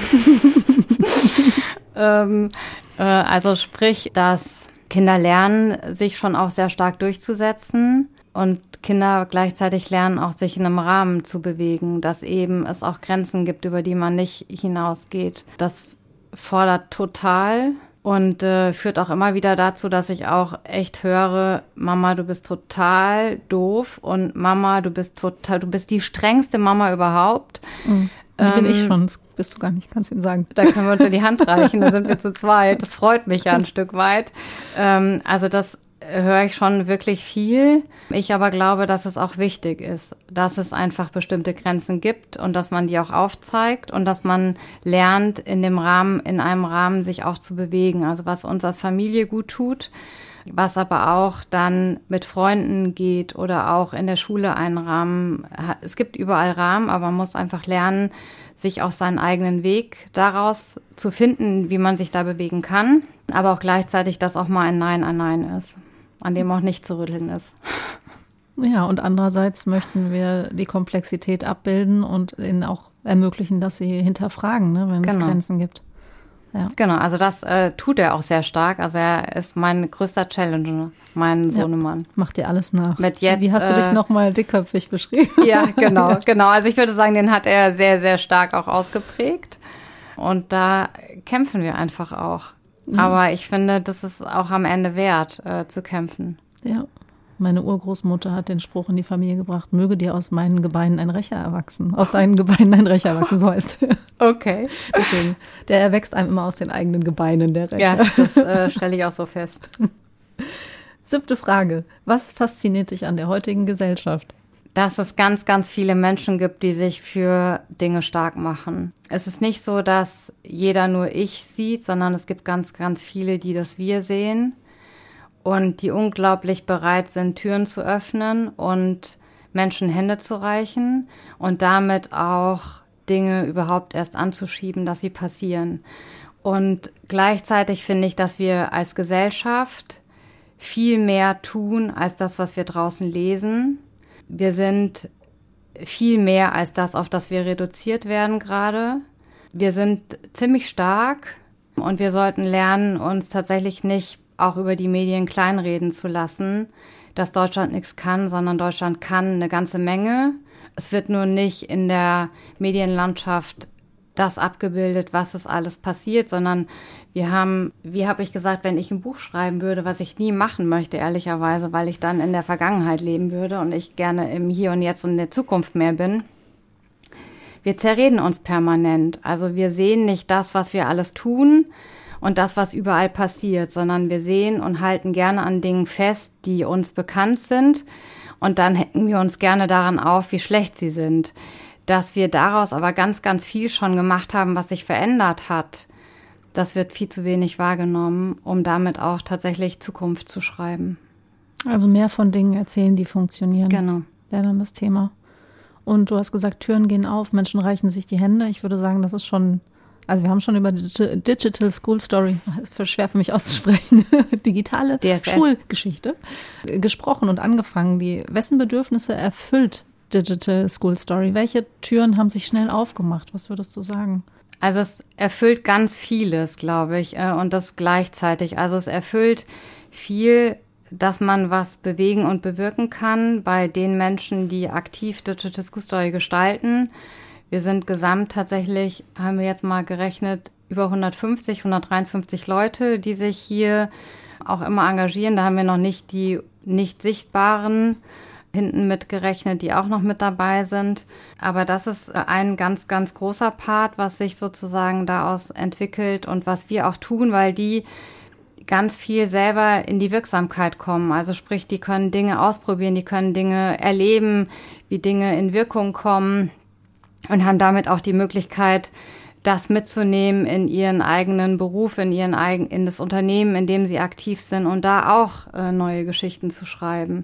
ähm, äh, also sprich, dass Kinder lernen, sich schon auch sehr stark durchzusetzen und Kinder gleichzeitig lernen, auch sich in einem Rahmen zu bewegen, dass eben es auch Grenzen gibt, über die man nicht hinausgeht. Das fordert total und äh, führt auch immer wieder dazu, dass ich auch echt höre, Mama, du bist total doof und Mama, du bist total, du bist die strengste Mama überhaupt. Mhm. Das bin ähm, ich schon, das bist du gar nicht, kannst du ihm sagen. Da können wir uns in die Hand reichen, dann sind wir zu zweit. Das freut mich ja ein Stück weit. Ähm, also das höre ich schon wirklich viel. Ich aber glaube, dass es auch wichtig ist, dass es einfach bestimmte Grenzen gibt und dass man die auch aufzeigt und dass man lernt, in dem Rahmen, in einem Rahmen sich auch zu bewegen. Also was uns als Familie gut tut, was aber auch dann mit Freunden geht oder auch in der Schule einen Rahmen hat. Es gibt überall Rahmen, aber man muss einfach lernen, sich auch seinen eigenen Weg daraus zu finden, wie man sich da bewegen kann. Aber auch gleichzeitig, dass auch mal ein Nein ein Nein ist, an dem auch nicht zu rütteln ist. Ja, und andererseits möchten wir die Komplexität abbilden und ihnen auch ermöglichen, dass sie hinterfragen, ne, wenn genau. es Grenzen gibt. Ja. Genau, also das äh, tut er auch sehr stark. Also er ist mein größter Challenger, mein Sohnemann. Ja, macht dir alles nach. Mit jetzt, Wie hast du dich äh, nochmal dickköpfig beschrieben? Ja, genau, ja. genau. Also ich würde sagen, den hat er sehr, sehr stark auch ausgeprägt. Und da kämpfen wir einfach auch. Ja. Aber ich finde, das ist auch am Ende wert, äh, zu kämpfen. Ja. Meine Urgroßmutter hat den Spruch in die Familie gebracht, möge dir aus meinen Gebeinen ein Rächer erwachsen. Aus deinen Gebeinen ein Rächer erwachsen, so heißt er. Okay. Deswegen, der erwächst einem immer aus den eigenen Gebeinen, der Rächer. Ja, das äh, stelle ich auch so fest. Siebte Frage. Was fasziniert dich an der heutigen Gesellschaft? Dass es ganz, ganz viele Menschen gibt, die sich für Dinge stark machen. Es ist nicht so, dass jeder nur ich sieht, sondern es gibt ganz, ganz viele, die das Wir sehen. Und die unglaublich bereit sind, Türen zu öffnen und Menschen Hände zu reichen und damit auch Dinge überhaupt erst anzuschieben, dass sie passieren. Und gleichzeitig finde ich, dass wir als Gesellschaft viel mehr tun als das, was wir draußen lesen. Wir sind viel mehr als das, auf das wir reduziert werden gerade. Wir sind ziemlich stark und wir sollten lernen, uns tatsächlich nicht auch über die Medien kleinreden zu lassen, dass Deutschland nichts kann, sondern Deutschland kann eine ganze Menge. Es wird nur nicht in der Medienlandschaft das abgebildet, was es alles passiert, sondern wir haben, wie habe ich gesagt, wenn ich ein Buch schreiben würde, was ich nie machen möchte, ehrlicherweise, weil ich dann in der Vergangenheit leben würde und ich gerne im Hier und Jetzt und in der Zukunft mehr bin. Wir zerreden uns permanent. Also wir sehen nicht das, was wir alles tun, und das, was überall passiert, sondern wir sehen und halten gerne an Dingen fest, die uns bekannt sind und dann hängen wir uns gerne daran auf, wie schlecht sie sind. Dass wir daraus aber ganz, ganz viel schon gemacht haben, was sich verändert hat, das wird viel zu wenig wahrgenommen, um damit auch tatsächlich Zukunft zu schreiben. Also mehr von Dingen erzählen, die funktionieren. Genau. Wäre dann das Thema. Und du hast gesagt, Türen gehen auf, Menschen reichen sich die Hände. Ich würde sagen, das ist schon... Also wir haben schon über Digital School Story, für schwer für mich auszusprechen, digitale D S S. Schulgeschichte gesprochen und angefangen. Die, wessen Bedürfnisse erfüllt Digital School Story? Welche Türen haben sich schnell aufgemacht? Was würdest du sagen? Also es erfüllt ganz vieles, glaube ich, und das gleichzeitig. Also es erfüllt viel, dass man was bewegen und bewirken kann bei den Menschen, die aktiv Digital School Story gestalten. Wir sind gesamt tatsächlich, haben wir jetzt mal gerechnet, über hundertfünfzig, hundertdreiundfünfzig Leute, die sich hier auch immer engagieren. Da haben wir noch nicht die nicht sichtbaren hinten mitgerechnet, die auch noch mit dabei sind. Aber das ist ein ganz, ganz großer Part, was sich sozusagen daraus entwickelt und was wir auch tun, weil die ganz viel selber in die Wirksamkeit kommen. Also sprich, die können Dinge ausprobieren, die können Dinge erleben, wie Dinge in Wirkung kommen. Und haben damit auch die Möglichkeit, das mitzunehmen in ihren eigenen Beruf, in ihren eigen, in das Unternehmen, in dem sie aktiv sind und da auch äh, neue Geschichten zu schreiben.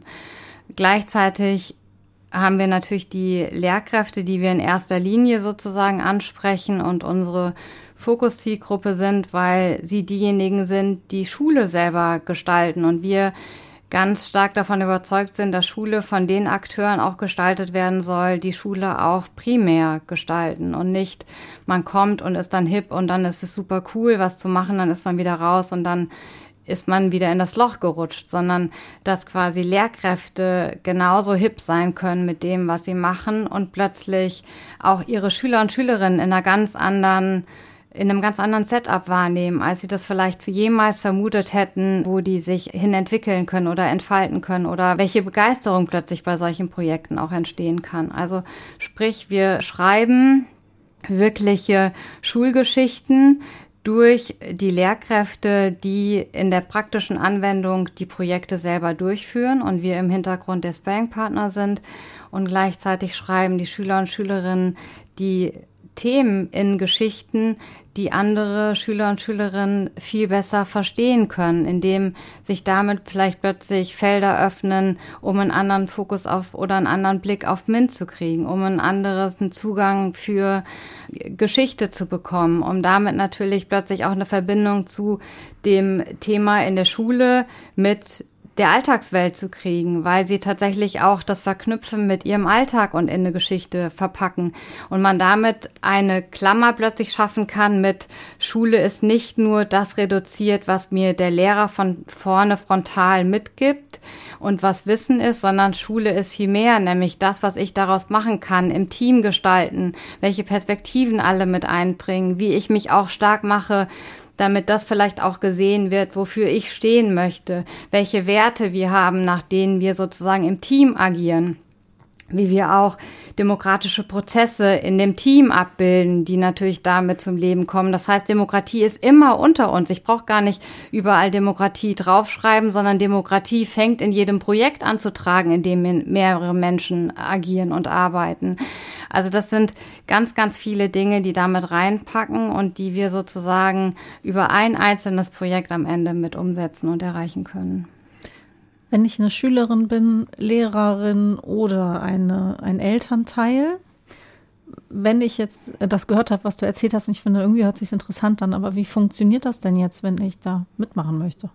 Gleichzeitig haben wir natürlich die Lehrkräfte, die wir in erster Linie sozusagen ansprechen und unsere Fokuszielgruppe sind, weil sie diejenigen sind, die Schule selber gestalten und wir ganz stark davon überzeugt sind, dass Schule von den Akteuren auch gestaltet werden soll, die Schule auch primär gestalten und nicht, man kommt und ist dann hip und dann ist es super cool, was zu machen, dann ist man wieder raus und dann ist man wieder in das Loch gerutscht, sondern dass quasi Lehrkräfte genauso hip sein können mit dem, was sie machen und plötzlich auch ihre Schüler und Schülerinnen in einer ganz anderen in einem ganz anderen Setup wahrnehmen, als sie das vielleicht jemals vermutet hätten, wo die sich hin entwickeln können oder entfalten können oder welche Begeisterung plötzlich bei solchen Projekten auch entstehen kann. Also sprich, wir schreiben wirkliche Schulgeschichten durch die Lehrkräfte, die in der praktischen Anwendung die Projekte selber durchführen und wir im Hintergrund der Sparring-Partner sind und gleichzeitig schreiben die Schüler und Schülerinnen die Themen in Geschichten, die andere Schüler und Schülerinnen viel besser verstehen können, indem sich damit vielleicht plötzlich Felder öffnen, um einen anderen Fokus auf oder einen anderen Blick auf MINT zu kriegen, um einen anderen Zugang für Geschichte zu bekommen, um damit natürlich plötzlich auch eine Verbindung zu dem Thema in der Schule mit der Alltagswelt zu kriegen, weil sie tatsächlich auch das Verknüpfen mit ihrem Alltag und in eine Geschichte verpacken und man damit eine Klammer plötzlich schaffen kann mit Schule ist nicht nur das reduziert, was mir der Lehrer von vorne frontal mitgibt und was Wissen ist, sondern Schule ist viel mehr, nämlich das, was ich daraus machen kann, im Team gestalten, welche Perspektiven alle mit einbringen, wie ich mich auch stark mache damit das vielleicht auch gesehen wird, wofür ich stehen möchte, welche Werte wir haben, nach denen wir sozusagen im Team agieren, wie wir auch demokratische Prozesse in dem Team abbilden, die natürlich damit zum Leben kommen. Das heißt, Demokratie ist immer unter uns. Ich brauche gar nicht überall Demokratie draufschreiben, sondern Demokratie fängt in jedem Projekt an zu tragen, in dem mehrere Menschen agieren und arbeiten. Also das sind ganz, ganz viele Dinge, die damit reinpacken und die wir sozusagen über ein einzelnes Projekt am Ende mit umsetzen und erreichen können. Wenn ich eine Schülerin bin, Lehrerin oder eine, ein Elternteil, wenn ich jetzt das gehört habe, was du erzählt hast, und ich finde, irgendwie hört sich interessant an, aber wie funktioniert das denn jetzt, wenn ich da mitmachen möchte?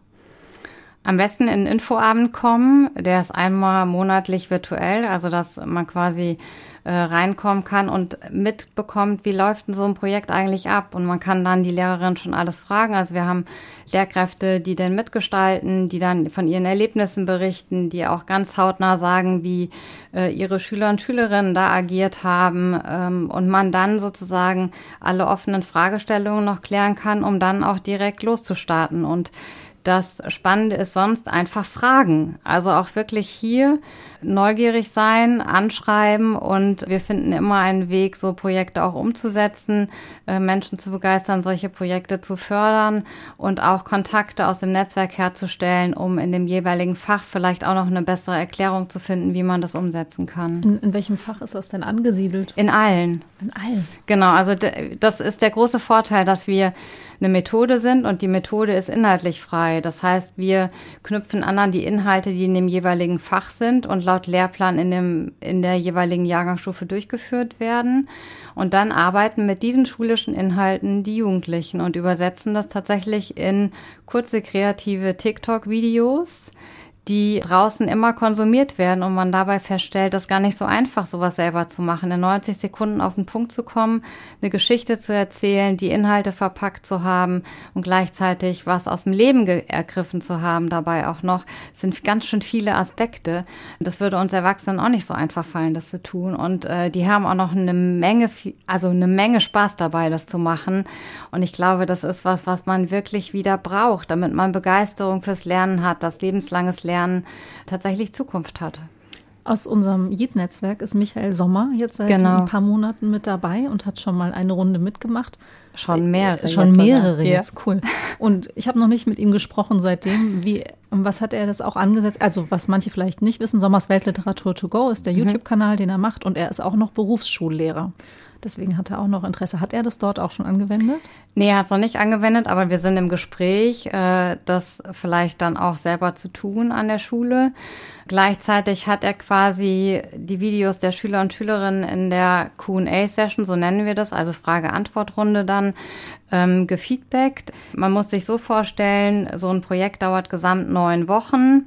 Am besten in den Infoabend kommen, der ist einmal monatlich virtuell, also dass man quasi äh, reinkommen kann und mitbekommt, wie läuft denn so ein Projekt eigentlich ab, und man kann dann die Lehrerin schon alles fragen. Also wir haben Lehrkräfte, die dann mitgestalten, die dann von ihren Erlebnissen berichten, die auch ganz hautnah sagen, wie äh, ihre Schüler und Schülerinnen da agiert haben, ähm, und man dann sozusagen alle offenen Fragestellungen noch klären kann, um dann auch direkt loszustarten. Und das Spannende ist sonst einfach Fragen. Also auch wirklich hier neugierig sein, anschreiben, und wir finden immer einen Weg, so Projekte auch umzusetzen, äh, Menschen zu begeistern, solche Projekte zu fördern und auch Kontakte aus dem Netzwerk herzustellen, um in dem jeweiligen Fach vielleicht auch noch eine bessere Erklärung zu finden, wie man das umsetzen kann. In, in welchem Fach ist das denn angesiedelt? In allen. In allen? Genau, also d- das ist der große Vorteil, dass wir eine Methode sind und die Methode ist inhaltlich frei. Das heißt, wir knüpfen an an die Inhalte, die in dem jeweiligen Fach sind und laut Lehrplan in dem, in der jeweiligen Jahrgangsstufe durchgeführt werden. Und dann arbeiten mit diesen schulischen Inhalten die Jugendlichen und übersetzen das tatsächlich in kurze kreative TikTok-Videos, die draußen immer konsumiert werden und man dabei feststellt, dass gar nicht so einfach, sowas selber zu machen, in neunzig Sekunden auf den Punkt zu kommen, eine Geschichte zu erzählen, die Inhalte verpackt zu haben und gleichzeitig was aus dem Leben ergriffen zu haben, dabei auch noch. Es sind ganz schön viele Aspekte. Das würde uns Erwachsenen auch nicht so einfach fallen, das zu tun. Und äh, die haben auch noch eine Menge, also eine Menge Spaß dabei, das zu machen. Und ich glaube, das ist was, was man wirklich wieder braucht, damit man Begeisterung fürs Lernen hat, das lebenslanges Lernen tatsächlich Zukunft hat. Aus unserem J I T-Netzwerk ist Michael Sommer jetzt seit genau. ein paar Monaten mit dabei und hat schon mal eine Runde mitgemacht. Schon mehrere. Äh, schon mehrere jetzt, ja. Cool. Und ich habe noch nicht mit ihm gesprochen seitdem. Wie, was hat er das auch angesetzt? Also was manche vielleicht nicht wissen, Sommers Weltliteratur to go ist der mhm. YouTube-Kanal, den er macht, und er ist auch noch Berufsschullehrer. Deswegen hat er auch noch Interesse. Hat er das dort auch schon angewendet? Nee, er hat es noch nicht angewendet, aber wir sind im Gespräch, äh, das vielleicht dann auch selber zu tun an der Schule. Gleichzeitig hat er quasi die Videos der Schüler und Schülerinnen in der Q und A-Session, so nennen wir das, also Frage-Antwort-Runde dann, ähm, gefeedbackt. Man muss sich so vorstellen, so ein Projekt dauert gesamt neun Wochen.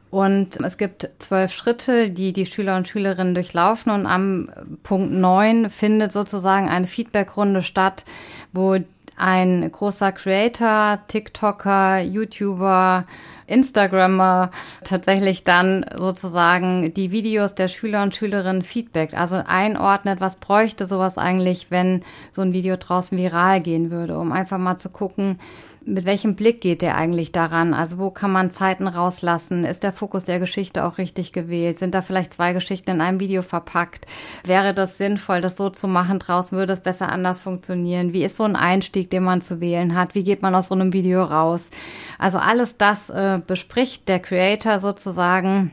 Und es gibt zwölf Schritte, die die Schüler und Schülerinnen durchlaufen. Und am Punkt neun findet sozusagen eine Feedbackrunde statt, wo ein großer Creator, TikToker, YouTuber, Instagrammer tatsächlich dann sozusagen die Videos der Schüler und Schülerinnen feedbackt, also einordnet, was bräuchte sowas eigentlich, wenn so ein Video draußen viral gehen würde, um einfach mal zu gucken, mit welchem Blick geht der eigentlich daran? Also wo kann man Zeiten rauslassen? Ist der Fokus der Geschichte auch richtig gewählt? Sind da vielleicht zwei Geschichten in einem Video verpackt? Wäre das sinnvoll, das so zu machen draußen? Würde es besser anders funktionieren? Wie ist so ein Einstieg, den man zu wählen hat? Wie geht man aus so einem Video raus? Also alles das äh, bespricht der Creator sozusagen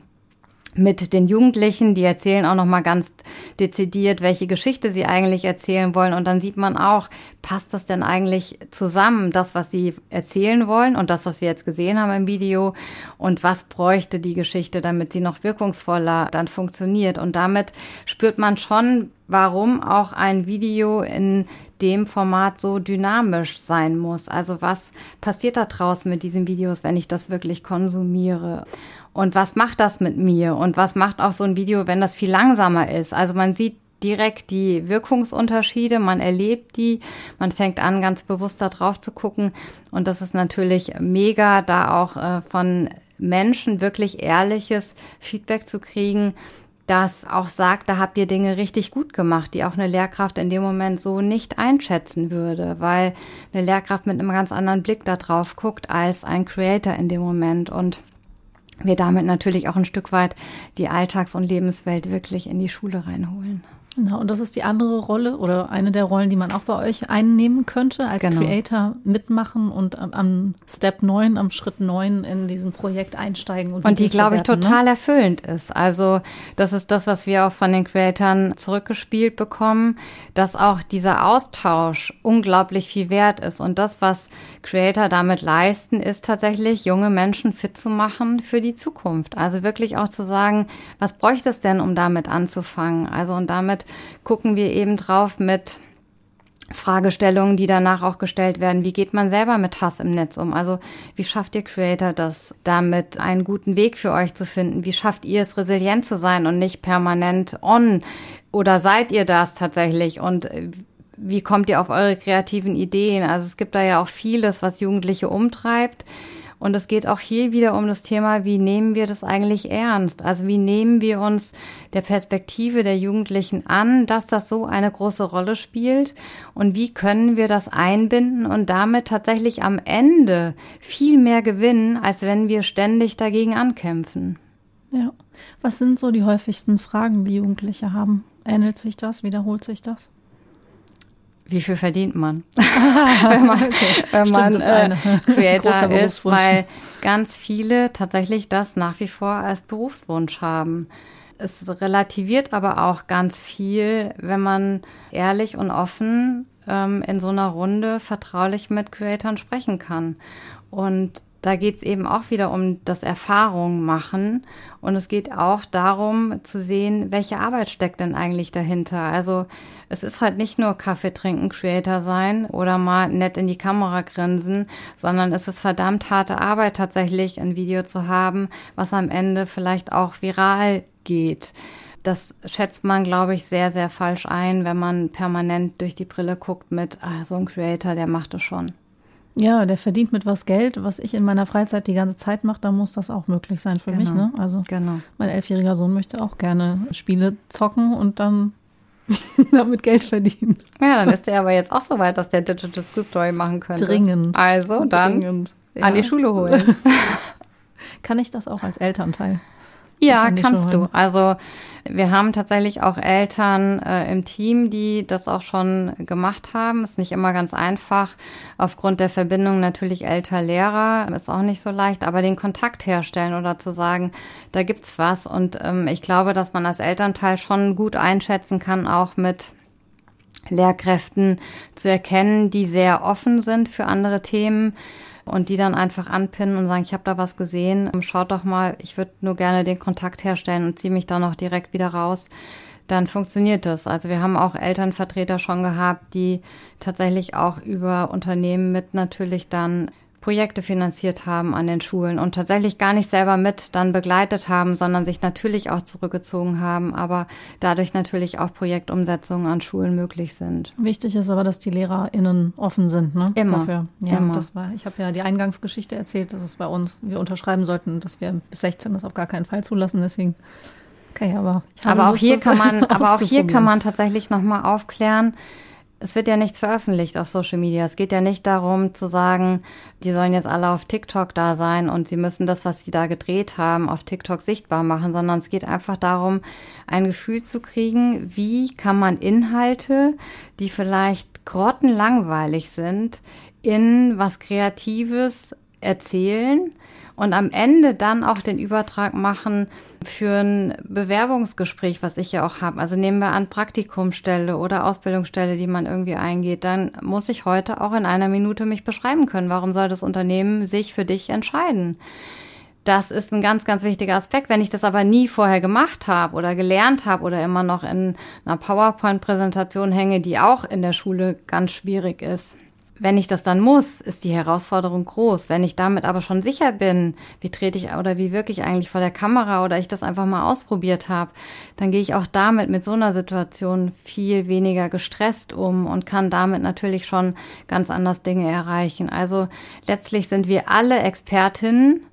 mit den Jugendlichen, die erzählen auch noch mal ganz dezidiert, welche Geschichte sie eigentlich erzählen wollen. Und dann sieht man auch, passt das denn eigentlich zusammen, das, was sie erzählen wollen und das, was wir jetzt gesehen haben im Video, und was bräuchte die Geschichte, damit sie noch wirkungsvoller dann funktioniert. Und damit spürt man schon, warum auch ein Video in dem Format so dynamisch sein muss. Also was passiert da draußen mit diesen Videos, wenn ich das wirklich konsumiere? Und was macht das mit mir? Und was macht auch so ein Video, wenn das viel langsamer ist? Also man sieht direkt die Wirkungsunterschiede, man erlebt die, man fängt an, ganz bewusst da drauf zu gucken. Und das ist natürlich mega, da auch äh, von Menschen wirklich ehrliches Feedback zu kriegen, das auch sagt, da habt ihr Dinge richtig gut gemacht, die auch eine Lehrkraft in dem Moment so nicht einschätzen würde, weil eine Lehrkraft mit einem ganz anderen Blick da drauf guckt als ein Creator in dem Moment und wir damit natürlich auch ein Stück weit die Alltags- und Lebenswelt wirklich in die Schule reinholen. Genau, und das ist die andere Rolle oder eine der Rollen, die man auch bei euch einnehmen könnte, als genau. Creator mitmachen und am, am Step neun, am Schritt neun in diesem Projekt einsteigen. Und, und die, glaube ich, total ne? erfüllend ist. Also das ist das, was wir auch von den Creatoren zurückgespielt bekommen, dass auch dieser Austausch unglaublich viel wert ist. Und das, was Creator damit leisten, ist tatsächlich, junge Menschen fit zu machen für die Zukunft. Also wirklich auch zu sagen, was bräuchte es denn, um damit anzufangen? Also und damit gucken wir eben drauf mit Fragestellungen, die danach auch gestellt werden. Wie geht man selber mit Hass im Netz um? Also wie schafft ihr Creator das, damit einen guten Weg für euch zu finden? Wie schafft ihr es, resilient zu sein und nicht permanent on? Oder seid ihr das tatsächlich? Und wie kommt ihr auf eure kreativen Ideen? Also es gibt da ja auch vieles, was Jugendliche umtreibt. Und es geht auch hier wieder um das Thema, wie nehmen wir das eigentlich ernst? Also wie nehmen wir uns der Perspektive der Jugendlichen an, dass das so eine große Rolle spielt? Und wie können wir das einbinden und damit tatsächlich am Ende viel mehr gewinnen, als wenn wir ständig dagegen ankämpfen? Ja. Was sind so die häufigsten Fragen, die Jugendliche haben? Ähnelt sich das? Wiederholt sich das? Wie viel verdient man, wenn man, okay. wenn man äh, Creator ist, weil ganz viele tatsächlich das nach wie vor als Berufswunsch haben. Es relativiert aber auch ganz viel, wenn man ehrlich und offen ähm, in so einer Runde vertraulich mit Creatoren sprechen kann. Und da geht es eben auch wieder um das Erfahrung machen und es geht auch darum zu sehen, welche Arbeit steckt denn eigentlich dahinter. Also es ist halt nicht nur Kaffee trinken, Creator sein oder mal nett in die Kamera grinsen, sondern es ist verdammt harte Arbeit tatsächlich, ein Video zu haben, was am Ende vielleicht auch viral geht. Das schätzt man, glaube ich, sehr, sehr falsch ein, wenn man permanent durch die Brille guckt mit, ah, so ein Creator, der macht es schon. Ja, der verdient mit was Geld, was ich in meiner Freizeit die ganze Zeit mache, dann muss das auch möglich sein für genau. mich. Ne? Also genau. mein elfjähriger Sohn möchte auch gerne Spiele zocken und dann damit Geld verdienen. Ja, dann ist der aber jetzt auch so weit, dass der Digital School Story machen könnte. Dringend. Also dann Dringend. Ja. an die Schule holen. Kann ich das auch als Elternteil? Ja, kannst du. Also wir haben tatsächlich auch Eltern äh, im Team, die das auch schon gemacht haben. Ist nicht immer ganz einfach. Aufgrund der Verbindung natürlich Eltern-Lehrer ist auch nicht so leicht, aber den Kontakt herstellen oder zu sagen, da gibt's was. Und ähm, ich glaube, dass man als Elternteil schon gut einschätzen kann, auch mit Lehrkräften zu erkennen, die sehr offen sind für andere Themen. Und die dann einfach anpinnen und sagen, ich habe da was gesehen, schaut doch mal, ich würde nur gerne den Kontakt herstellen und ziehe mich dann auch direkt wieder raus. Dann funktioniert das. Also wir haben auch Elternvertreter schon gehabt, die tatsächlich auch über Unternehmen mit natürlich dann Projekte finanziert haben an den Schulen und tatsächlich gar nicht selber mit dann begleitet haben, sondern sich natürlich auch zurückgezogen haben, aber dadurch natürlich auch Projektumsetzungen an Schulen möglich sind. Wichtig ist aber, dass die LehrerInnen offen sind, ne? Immer. Dafür. Ja, Immer. Das war, ich habe ja die Eingangsgeschichte erzählt, dass es bei uns, wir unterschreiben sollten, dass wir bis sechzehn das auf gar keinen Fall zulassen, deswegen okay, aber ich habe aber auch Lust, hier kann man, aber auch hier kann man tatsächlich nochmal aufklären. Es wird ja nichts veröffentlicht auf Social Media. Es geht ja nicht darum zu sagen, die sollen jetzt alle auf TikTok da sein und sie müssen das, was sie da gedreht haben, auf TikTok sichtbar machen, sondern es geht einfach darum, ein Gefühl zu kriegen, wie kann man Inhalte, die vielleicht grottenlangweilig sind, in was Kreatives erzählen und am Ende dann auch den Übertrag machen für ein Bewerbungsgespräch, was ich ja auch habe. Also nehmen wir an Praktikumsstelle oder Ausbildungsstelle, die man irgendwie eingeht, dann muss ich heute auch in einer Minute mich beschreiben können. Warum soll das Unternehmen sich für dich entscheiden? Das ist ein ganz, ganz wichtiger Aspekt. Wenn ich das aber nie vorher gemacht habe oder gelernt habe oder immer noch in einer PowerPoint-Präsentation hänge, die auch in der Schule ganz schwierig ist, wenn ich das dann muss, ist die Herausforderung groß. Wenn ich damit aber schon sicher bin, wie trete ich oder wie wirke ich eigentlich vor der Kamera oder ich das einfach mal ausprobiert habe, dann gehe ich auch damit mit so einer Situation viel weniger gestresst um und kann damit natürlich schon ganz anders Dinge erreichen. Also letztlich sind wir alle Expertinnen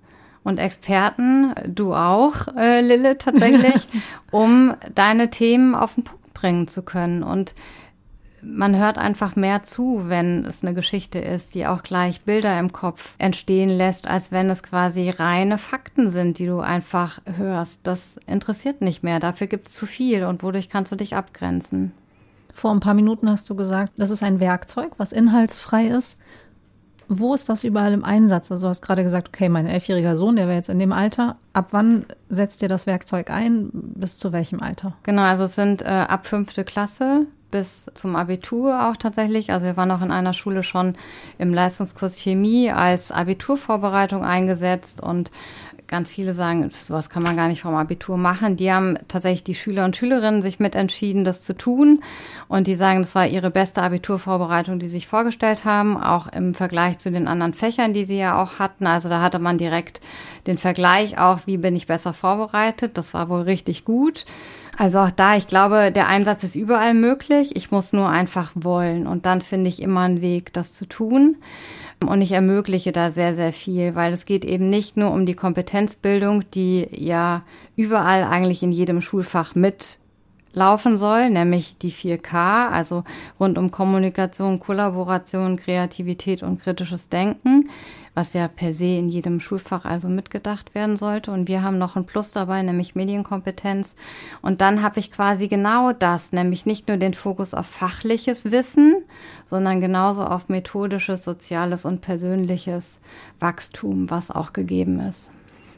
und Experten, du auch, äh, Lilith, tatsächlich, um deine Themen auf den Punkt bringen zu können. Und man hört einfach mehr zu, wenn es eine Geschichte ist, die auch gleich Bilder im Kopf entstehen lässt, als wenn es quasi reine Fakten sind, die du einfach hörst. Das interessiert nicht mehr. Dafür gibt es zu viel. Und wodurch kannst du dich abgrenzen? Vor ein paar Minuten hast du gesagt, das ist ein Werkzeug, was inhaltsfrei ist. Wo ist das überall im Einsatz? Also du hast gerade gesagt, okay, mein elfjähriger Sohn, der wäre jetzt in dem Alter. Ab wann setzt ihr das Werkzeug ein? Bis zu welchem Alter? Genau, also es sind äh, ab fünfte Klasse bis zum Abitur auch tatsächlich. Also wir waren auch in einer Schule schon im Leistungskurs Chemie als Abiturvorbereitung eingesetzt und ganz viele sagen, sowas kann man gar nicht vom Abitur machen. Die haben tatsächlich die Schüler und Schülerinnen sich mitentschieden, das zu tun. Und die sagen, das war ihre beste Abiturvorbereitung, die sie sich vorgestellt haben, auch im Vergleich zu den anderen Fächern, die sie ja auch hatten. Also da hatte man direkt den Vergleich auch, wie bin ich besser vorbereitet. Das war wohl richtig gut. Also auch da, ich glaube, der Einsatz ist überall möglich. Ich muss nur einfach wollen. Und dann finde ich immer einen Weg, das zu tun. Und ich ermögliche da sehr, sehr viel, weil es geht eben nicht nur um die Kompetenzbildung, die ja überall eigentlich in jedem Schulfach mitlaufen soll, nämlich die vier K, also rund um Kommunikation, Kollaboration, Kreativität und kritisches Denken, was ja per se in jedem Schulfach also mitgedacht werden sollte. Und wir haben noch ein Plus dabei, nämlich Medienkompetenz. Und dann habe ich quasi genau das, nämlich nicht nur den Fokus auf fachliches Wissen, sondern genauso auf methodisches, soziales und persönliches Wachstum, was auch gegeben ist.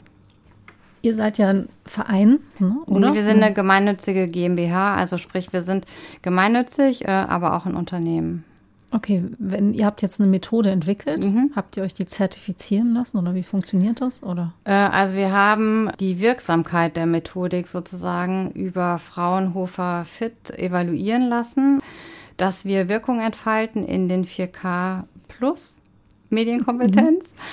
Ihr seid ja ein Verein, ne, oder? Wir sind eine gemeinnützige GmbH, also sprich, wir sind gemeinnützig, äh, aber auch ein Unternehmen. Okay, wenn ihr habt jetzt eine Methode entwickelt, Mhm. habt ihr euch die zertifizieren lassen oder wie funktioniert das? Oder? Äh, also wir haben die Wirksamkeit der Methodik sozusagen über Fraunhofer Fit evaluieren lassen, dass wir Wirkung entfalten in den vier K plus Medienkompetenz. Mhm.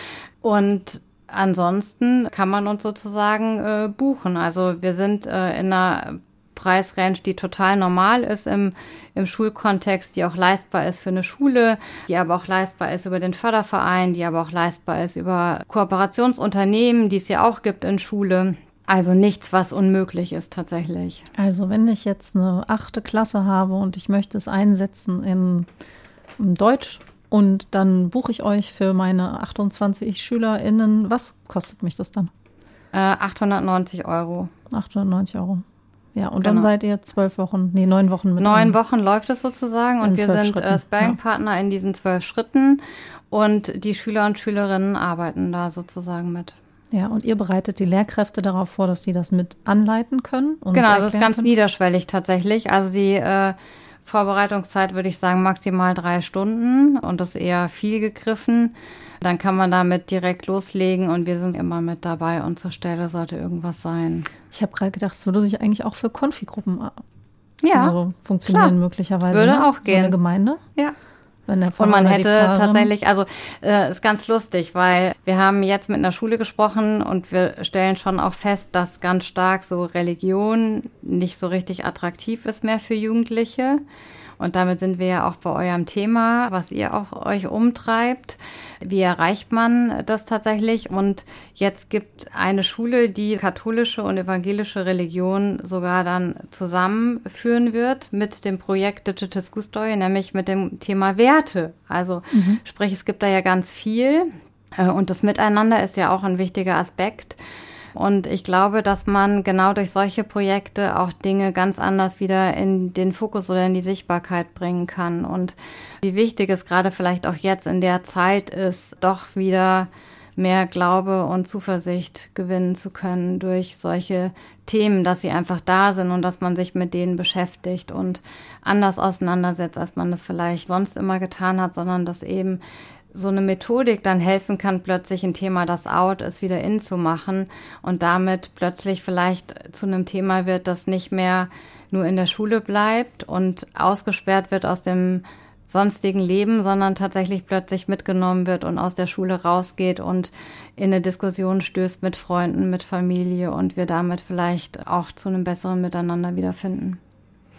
Und ansonsten kann man uns sozusagen äh, buchen. Also wir sind äh, in einer Preisrange, die total normal ist im, im Schulkontext, die auch leistbar ist für eine Schule, die aber auch leistbar ist über den Förderverein, die aber auch leistbar ist über Kooperationsunternehmen, die es ja auch gibt in Schule. Also nichts, was unmöglich ist tatsächlich. Also wenn ich jetzt eine achte Klasse habe und ich möchte es einsetzen in, in Deutsch und dann buche ich euch für meine achtundzwanzig SchülerInnen, was kostet mich das dann? Äh, achthundertneunzig Euro. achthundertneunzig Euro. Ja, und Genau. Dann seid ihr zwölf Wochen, nee, neun Wochen mit. Neun Wochen läuft es sozusagen und wir sind äh, Sparringpartner ja. in diesen zwölf Schritten und die Schüler und Schülerinnen arbeiten da sozusagen mit. Ja, und ihr bereitet die Lehrkräfte darauf vor, dass sie das mit anleiten können? Und genau, das ist ganz können? niederschwellig tatsächlich. Also die äh, Vorbereitungszeit würde ich sagen maximal drei Stunden und das ist eher viel gegriffen. Dann kann man damit direkt loslegen und wir sind immer mit dabei und zur Stelle sollte irgendwas sein. Ich habe gerade gedacht, es würde sich eigentlich auch für Konfi-Gruppen ja, so funktionieren klar. möglicherweise. Würde ne? auch gehen. So eine Gemeinde. Ja. Wenn der Und man hätte Pfarrer tatsächlich, also äh, ist ganz lustig, weil wir haben jetzt mit einer Schule gesprochen und wir stellen schon auch fest, dass ganz stark so Religion nicht so richtig attraktiv ist mehr für Jugendliche. Und damit sind wir ja auch bei eurem Thema, was ihr auch euch umtreibt. Wie erreicht man das tatsächlich? Und jetzt gibt eine Schule, die katholische und evangelische Religion sogar dann zusammenführen wird mit dem Projekt Digital School Story, nämlich mit dem Thema Werte. Also mhm. sprich, es gibt da ja ganz viel. Und das Miteinander ist ja auch ein wichtiger Aspekt. Und ich glaube, dass man genau durch solche Projekte auch Dinge ganz anders wieder in den Fokus oder in die Sichtbarkeit bringen kann. Und wie wichtig es gerade vielleicht auch jetzt in der Zeit ist, doch wieder mehr Glaube und Zuversicht gewinnen zu können durch solche Themen, dass sie einfach da sind und dass man sich mit denen beschäftigt und anders auseinandersetzt, als man das vielleicht sonst immer getan hat, sondern dass eben so eine Methodik dann helfen kann, plötzlich ein Thema, das out ist, wieder in zu machen und damit plötzlich vielleicht zu einem Thema wird, das nicht mehr nur in der Schule bleibt und ausgesperrt wird aus dem sonstigen Leben, sondern tatsächlich plötzlich mitgenommen wird und aus der Schule rausgeht und in eine Diskussion stößt mit Freunden, mit Familie und wir damit vielleicht auch zu einem besseren Miteinander wiederfinden.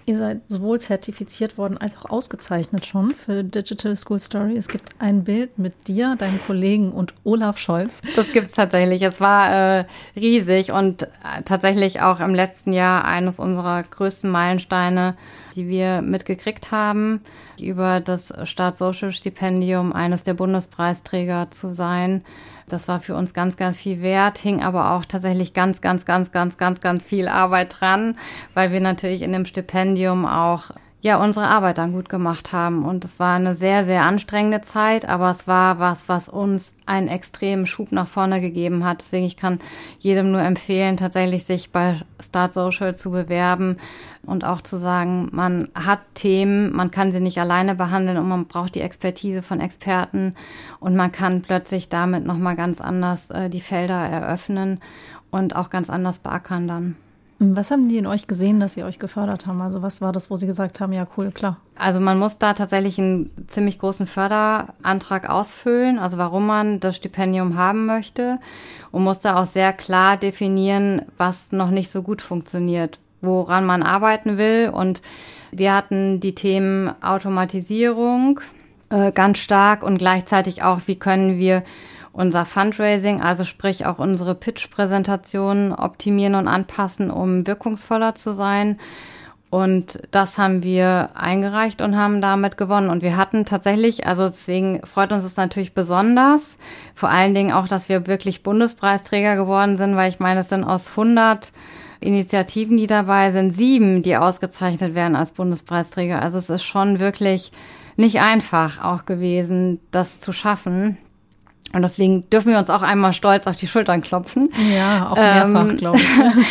Ihr seid sowohl zertifiziert worden als auch ausgezeichnet schon für Digital School Story. Es gibt ein Bild mit dir, deinem Kollegen und Olaf Scholz. Das gibt's tatsächlich. Es war äh, riesig und äh, tatsächlich auch im letzten Jahr eines unserer größten Meilensteine, die wir mitgekriegt haben, über das Start-Social-Stipendium eines der Bundespreisträger zu sein. Das war für uns ganz, ganz viel wert, hing aber auch tatsächlich ganz, ganz, ganz, ganz, ganz, ganz viel Arbeit dran, weil wir natürlich in dem Stipendium auch ja unsere Arbeit dann gut gemacht haben. Und es war eine sehr, sehr anstrengende Zeit, aber es war was, was uns einen extremen Schub nach vorne gegeben hat. Deswegen, ich kann jedem nur empfehlen, tatsächlich sich bei Start Social zu bewerben und auch zu sagen, man hat Themen, man kann sie nicht alleine behandeln und man braucht die Expertise von Experten und man kann plötzlich damit nochmal ganz anders äh, die Felder eröffnen und auch ganz anders beackern dann. Was haben die in euch gesehen, dass sie euch gefördert haben? Also was war das, wo sie gesagt haben, ja cool, klar. Also man muss da tatsächlich einen ziemlich großen Förderantrag ausfüllen, also warum man das Stipendium haben möchte und muss da auch sehr klar definieren, was noch nicht so gut funktioniert, woran man arbeiten will. Und wir hatten die Themen Automatisierung äh, ganz stark und gleichzeitig auch, wie können wir unser Fundraising, also sprich auch unsere Pitch-Präsentationen optimieren und anpassen, um wirkungsvoller zu sein. Und das haben wir eingereicht und haben damit gewonnen. Und wir hatten tatsächlich, also deswegen freut uns es natürlich besonders, vor allen Dingen auch, dass wir wirklich Bundespreisträger geworden sind, weil ich meine, es sind aus hundert Initiativen, die dabei sind, sieben, die ausgezeichnet werden als Bundespreisträger. Also es ist schon wirklich nicht einfach auch gewesen, das zu schaffen. Und deswegen dürfen wir uns auch einmal stolz auf die Schultern klopfen. Ja, auch mehrfach, ähm, glaube ich.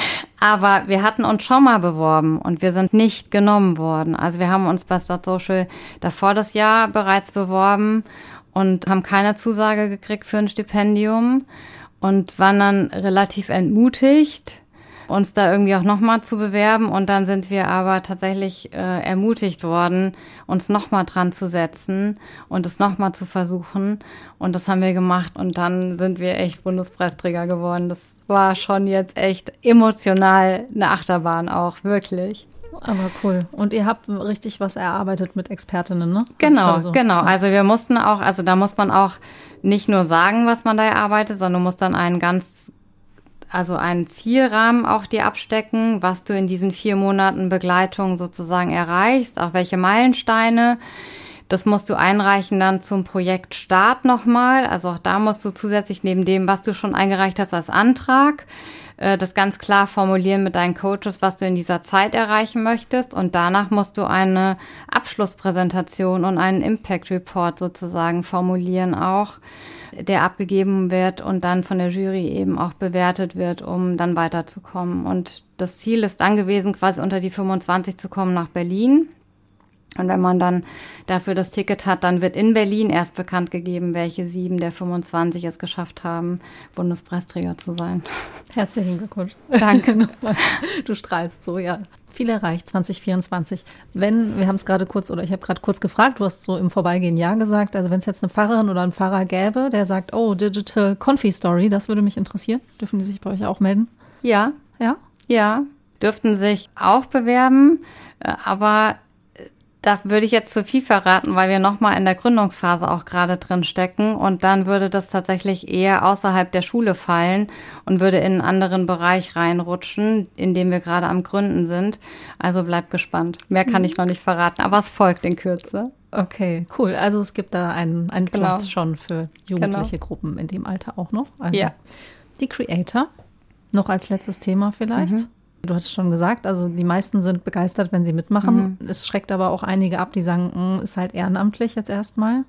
Aber wir hatten uns schon mal beworben und wir sind nicht genommen worden. Also wir haben uns bei Start Social davor das Jahr bereits beworben und haben keine Zusage gekriegt für ein Stipendium und waren dann relativ entmutigt, uns da irgendwie auch nochmal zu bewerben. Und dann sind wir aber tatsächlich äh, ermutigt worden, uns nochmal dran zu setzen und es nochmal zu versuchen. Und das haben wir gemacht und dann sind wir echt Bundespreisträger geworden. Das war schon jetzt echt emotional eine Achterbahn auch, wirklich. Aber cool. Und ihr habt richtig was erarbeitet mit Expertinnen, ne? Genau, so. genau. Also wir mussten auch, also da muss man auch nicht nur sagen, was man da erarbeitet, sondern du musst dann einen ganz also einen Zielrahmen auch dir abstecken, was du in diesen vier Monaten Begleitung sozusagen erreichst, auch welche Meilensteine. Das musst du einreichen dann zum Projektstart nochmal. Also auch da musst du zusätzlich neben dem, was du schon eingereicht hast als Antrag, das ganz klar formulieren mit deinen Coaches, was du in dieser Zeit erreichen möchtest. Und danach musst du eine Abschlusspräsentation und einen Impact Report sozusagen formulieren auch, der abgegeben wird und dann von der Jury eben auch bewertet wird, um dann weiterzukommen. Und das Ziel ist dann gewesen, quasi unter die fünfundzwanzig zu kommen nach Berlin. Und wenn man dann dafür das Ticket hat, dann wird in Berlin erst bekannt gegeben, welche sieben der fünfundzwanzig es geschafft haben, Bundespreisträger zu sein. Herzlichen Glückwunsch. Danke nochmal. Du strahlst so, ja. Viel erreicht, zwanzig vierundzwanzig. Wenn, wir haben es gerade kurz, oder ich habe gerade kurz gefragt, du hast so im Vorbeigehen ja gesagt, also wenn es jetzt eine Pfarrerin oder einen Pfarrer gäbe, der sagt, oh, Digital Confi Story, das würde mich interessieren. Dürfen die sich bei euch auch melden? Ja. Ja? Ja, dürften sich auch bewerben, aber da würde ich jetzt zu viel verraten, weil wir nochmal in der Gründungsphase auch gerade drin stecken und dann würde das tatsächlich eher außerhalb der Schule fallen und würde in einen anderen Bereich reinrutschen, in dem wir gerade am Gründen sind. Also bleibt gespannt. Mehr kann ich noch nicht verraten, aber es folgt in Kürze. Okay, cool. Also es gibt da einen, einen Genau. Platz schon für jugendliche Genau. Gruppen in dem Alter auch noch. Also Ja. Die Creator, noch als letztes Thema vielleicht. Mhm. Du hast schon gesagt, also die meisten sind begeistert, wenn sie mitmachen. Mhm. Es schreckt aber auch einige ab, die sagen, ist halt ehrenamtlich jetzt erstmal.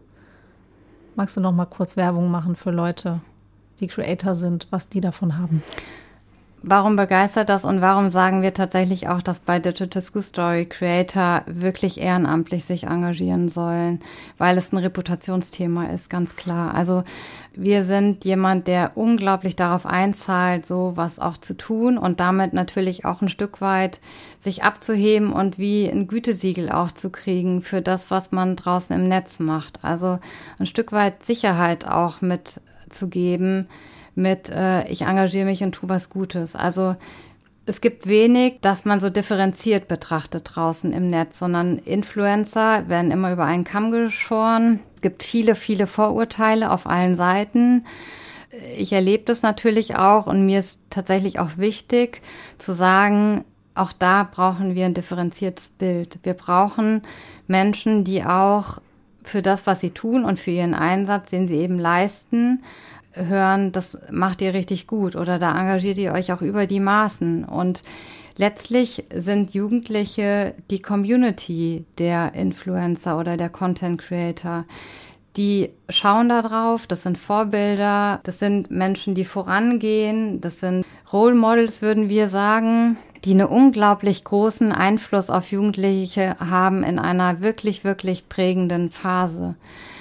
Magst du noch mal kurz Werbung machen für Leute, die Creator sind, was die davon haben? Warum begeistert das und warum sagen wir tatsächlich auch, dass bei Digital School Story Creator wirklich ehrenamtlich sich engagieren sollen? Weil es ein Reputationsthema ist, ganz klar. Also wir sind jemand, der unglaublich darauf einzahlt, so was auch zu tun und damit natürlich auch ein Stück weit sich abzuheben und wie ein Gütesiegel auch zu kriegen für das, was man draußen im Netz macht. Also ein Stück weit Sicherheit auch mitzugeben, mit äh, ich engagiere mich und tue was Gutes. Also es gibt wenig, das man so differenziert betrachtet draußen im Netz, sondern Influencer werden immer über einen Kamm geschoren. Es gibt viele, viele Vorurteile auf allen Seiten. Ich erlebe das natürlich auch und mir ist tatsächlich auch wichtig zu sagen, auch da brauchen wir ein differenziertes Bild. Wir brauchen Menschen, die auch für das, was sie tun und für ihren Einsatz, den sie eben leisten, hören, das macht ihr richtig gut oder da engagiert ihr euch auch über die Maßen. Und letztlich sind Jugendliche die Community der Influencer oder der Content Creator. Die schauen da drauf, das sind Vorbilder, das sind Menschen, die vorangehen, das sind Role Models, würden wir sagen, die einen unglaublich großen Einfluss auf Jugendliche haben in einer wirklich, wirklich prägenden Phase.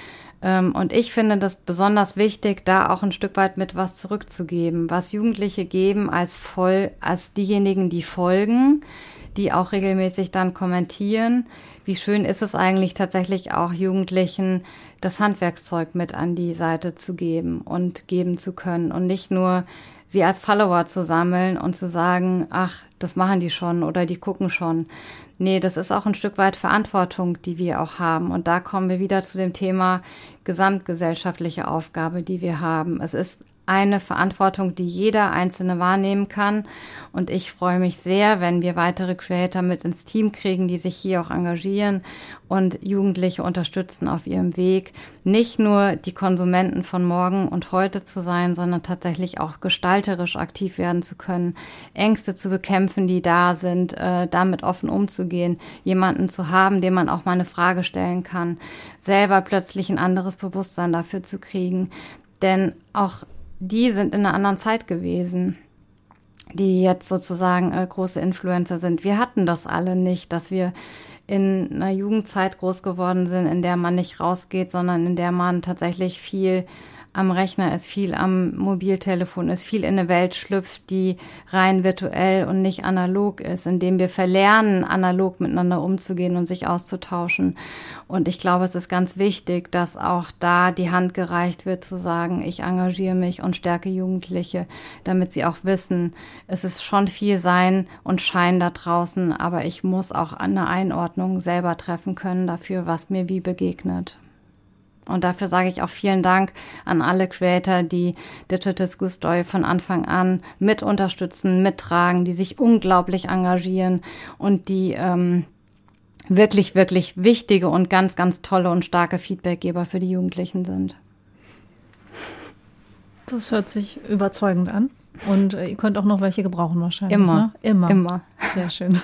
Und ich finde das besonders wichtig, da auch ein Stück weit mit was zurückzugeben, was Jugendliche geben als voll, als diejenigen, die folgen, die auch regelmäßig dann kommentieren. Wie schön ist es eigentlich tatsächlich auch Jugendlichen das Handwerkszeug mit an die Seite zu geben und geben zu können und nicht nur sie als Follower zu sammeln und zu sagen, ach, das machen die schon oder die gucken schon. Nee, das ist auch ein Stück weit Verantwortung, die wir auch haben. Und da kommen wir wieder zu dem Thema gesamtgesellschaftliche Aufgabe, die wir haben. Es ist eine Verantwortung, die jeder Einzelne wahrnehmen kann. Und ich freue mich sehr, wenn wir weitere Creator mit ins Team kriegen, die sich hier auch engagieren und Jugendliche unterstützen auf ihrem Weg, nicht nur die Konsumenten von morgen und heute zu sein, sondern tatsächlich auch gestalterisch aktiv werden zu können, Ängste zu bekämpfen, die da sind, äh, damit offen umzugehen, jemanden zu haben, dem man auch mal eine Frage stellen kann, selber plötzlich ein anderes Bewusstsein dafür zu kriegen. Denn auch die sind in einer anderen Zeit gewesen, die jetzt sozusagen äh, große Influencer sind. Wir hatten das alle nicht, dass wir in einer Jugendzeit groß geworden sind, in der man nicht rausgeht, sondern in der man tatsächlich viel am Rechner ist, viel am Mobiltelefon ist, viel in eine Welt schlüpft, die rein virtuell und nicht analog ist, indem wir verlernen, analog miteinander umzugehen und sich auszutauschen. Und ich glaube, es ist ganz wichtig, dass auch da die Hand gereicht wird, zu sagen, ich engagiere mich und stärke Jugendliche, damit sie auch wissen, es ist schon viel Sein und Schein da draußen, aber ich muss auch eine Einordnung selber treffen können dafür, was mir wie begegnet. Und dafür sage ich auch vielen Dank an alle Creator, die Digital School Story von Anfang an mit unterstützen, mittragen, die sich unglaublich engagieren und die ähm, wirklich, wirklich wichtige und ganz, ganz tolle und starke Feedbackgeber für die Jugendlichen sind. Das hört sich überzeugend an. Und äh, ihr könnt auch noch welche gebrauchen wahrscheinlich. Immer. Ne? Immer. Immer. Sehr schön.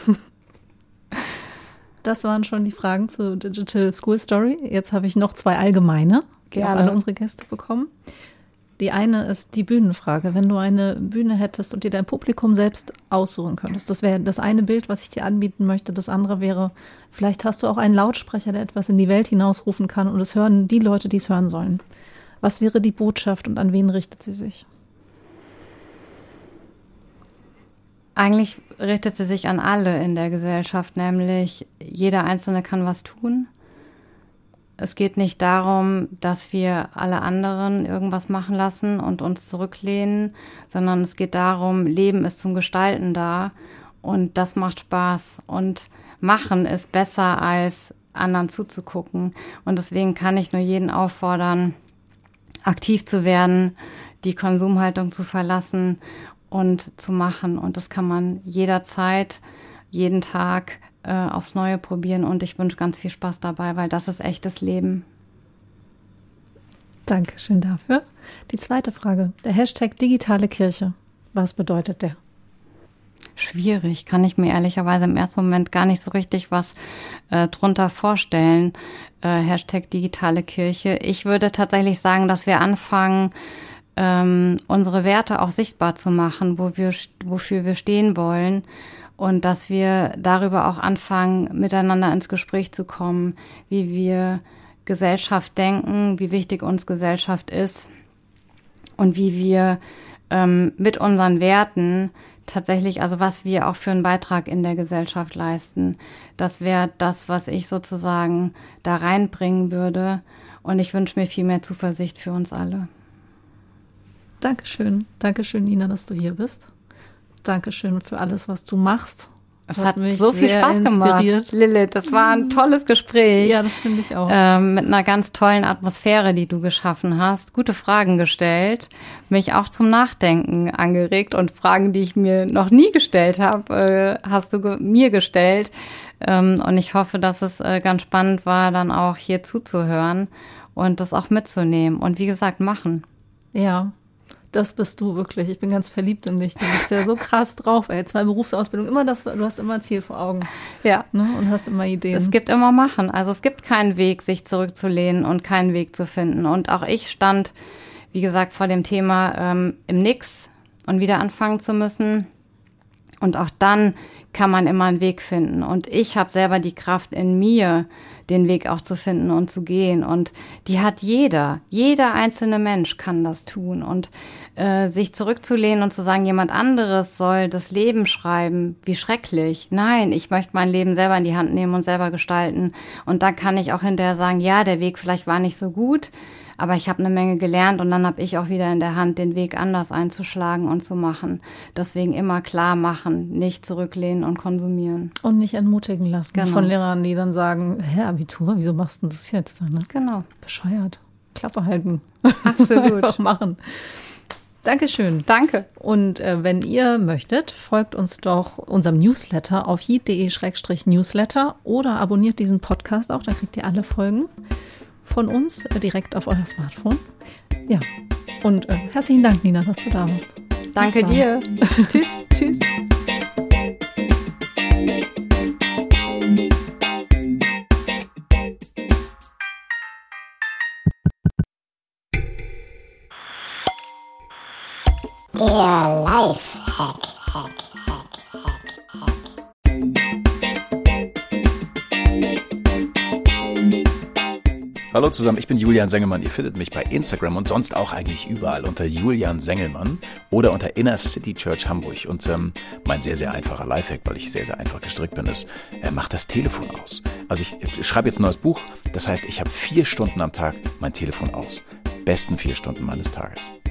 Das waren schon die Fragen zu Digital School Story. Jetzt habe ich noch zwei allgemeine, die auch alle unsere Gäste bekommen. Die eine ist die Bühnenfrage. Wenn du eine Bühne hättest und dir dein Publikum selbst aussuchen könntest, das wäre das eine Bild, was ich dir anbieten möchte. Das andere wäre, vielleicht hast du auch einen Lautsprecher, der etwas in die Welt hinausrufen kann und es hören die Leute, die es hören sollen. Was wäre die Botschaft und an wen richtet sie sich? Eigentlich richtet sie sich an alle in der Gesellschaft, nämlich jeder Einzelne kann was tun. Es geht nicht darum, dass wir alle anderen irgendwas machen lassen und uns zurücklehnen, sondern es geht darum, Leben ist zum Gestalten da und das macht Spaß und machen ist besser als anderen zuzugucken. Und deswegen kann ich nur jeden auffordern, aktiv zu werden, die Konsumhaltung zu verlassen und zu machen. Und das kann man jederzeit, jeden Tag äh, aufs Neue probieren. Und ich wünsche ganz viel Spaß dabei, weil das ist echtes Leben. Dankeschön dafür. Die zweite Frage, der Hashtag digitale Kirche. Was bedeutet der? Schwierig, kann ich mir ehrlicherweise im ersten Moment gar nicht so richtig was äh, drunter vorstellen. Äh, Hashtag digitale Kirche. Ich würde tatsächlich sagen, dass wir anfangen, unsere Werte auch sichtbar zu machen, wo wir, wofür wir stehen wollen und dass wir darüber auch anfangen, miteinander ins Gespräch zu kommen, wie wir Gesellschaft denken, wie wichtig uns Gesellschaft ist und wie wir ähm, mit unseren Werten tatsächlich, also was wir auch für einen Beitrag in der Gesellschaft leisten. Das wäre das, was ich sozusagen da reinbringen würde und ich wünsche mir viel mehr Zuversicht für uns alle. Dankeschön. Dankeschön, Nina, dass du hier bist. Dankeschön für alles, was du machst. Es hat, hat mich so viel Spaß gemacht, Lilith. Das war ein tolles Gespräch. Ja, das finde ich auch. Ähm, mit einer ganz tollen Atmosphäre, die du geschaffen hast. Gute Fragen gestellt. Mich auch zum Nachdenken angeregt. Und Fragen, die ich mir noch nie gestellt habe, äh, hast du ge- mir gestellt. Ähm, und ich hoffe, dass es äh, ganz spannend war, dann auch hier zuzuhören und das auch mitzunehmen. Und wie gesagt, machen. Ja. Das bist du wirklich. Ich bin ganz verliebt in dich. Du bist ja so krass drauf, ey. Zwei Berufsausbildung, immer das, du hast immer ein Ziel vor Augen. Ja. Ne? Und hast immer Ideen. Es gibt immer Machen. Also es gibt keinen Weg, sich zurückzulehnen und keinen Weg zu finden. Und auch ich stand, wie gesagt, vor dem Thema ähm, im Nix und wieder anfangen zu müssen. Und auch dann kann man immer einen Weg finden. Und ich habe selber die Kraft in mir, den Weg auch zu finden und zu gehen. Und die hat jeder. Jeder einzelne Mensch kann das tun. Und äh, sich zurückzulehnen und zu sagen, jemand anderes soll das Leben schreiben, wie schrecklich. Nein, ich möchte mein Leben selber in die Hand nehmen und selber gestalten. Und dann kann ich auch hinterher sagen, ja, der Weg vielleicht war nicht so gut, aber ich habe eine Menge gelernt und dann habe ich auch wieder in der Hand, den Weg anders einzuschlagen und zu machen. Deswegen immer klar machen, nicht zurücklehnen und konsumieren. Und nicht entmutigen lassen Genau. von Lehrern, die dann sagen, hä, Abitur, wieso machst du das jetzt? Ne? Genau. Bescheuert. Klappe halten. Absolut. Einfach machen. Dankeschön. Danke. Und äh, wenn ihr möchtet, folgt uns doch unserem Newsletter auf jid punkt de Schrägstrich newsletter oder abonniert diesen Podcast auch, dann kriegt ihr alle Folgen von uns äh, direkt auf euer Smartphone. Ja, und äh, herzlichen Dank, Nina, dass du da warst. Danke dir. Tschüss. Tschüss. Der Lifehack. Hallo zusammen, ich bin Julian Sengelmann. Ihr findet mich bei Instagram und sonst auch eigentlich überall unter Julian Sengelmann oder unter Inner City Church Hamburg. Und ähm, mein sehr, sehr einfacher Lifehack, weil ich sehr, sehr einfach gestrickt bin, ist, äh, macht das Telefon aus. Also ich, ich schreibe jetzt ein neues Buch, das heißt, ich habe vier Stunden am Tag mein Telefon aus. Besten vier Stunden meines Tages.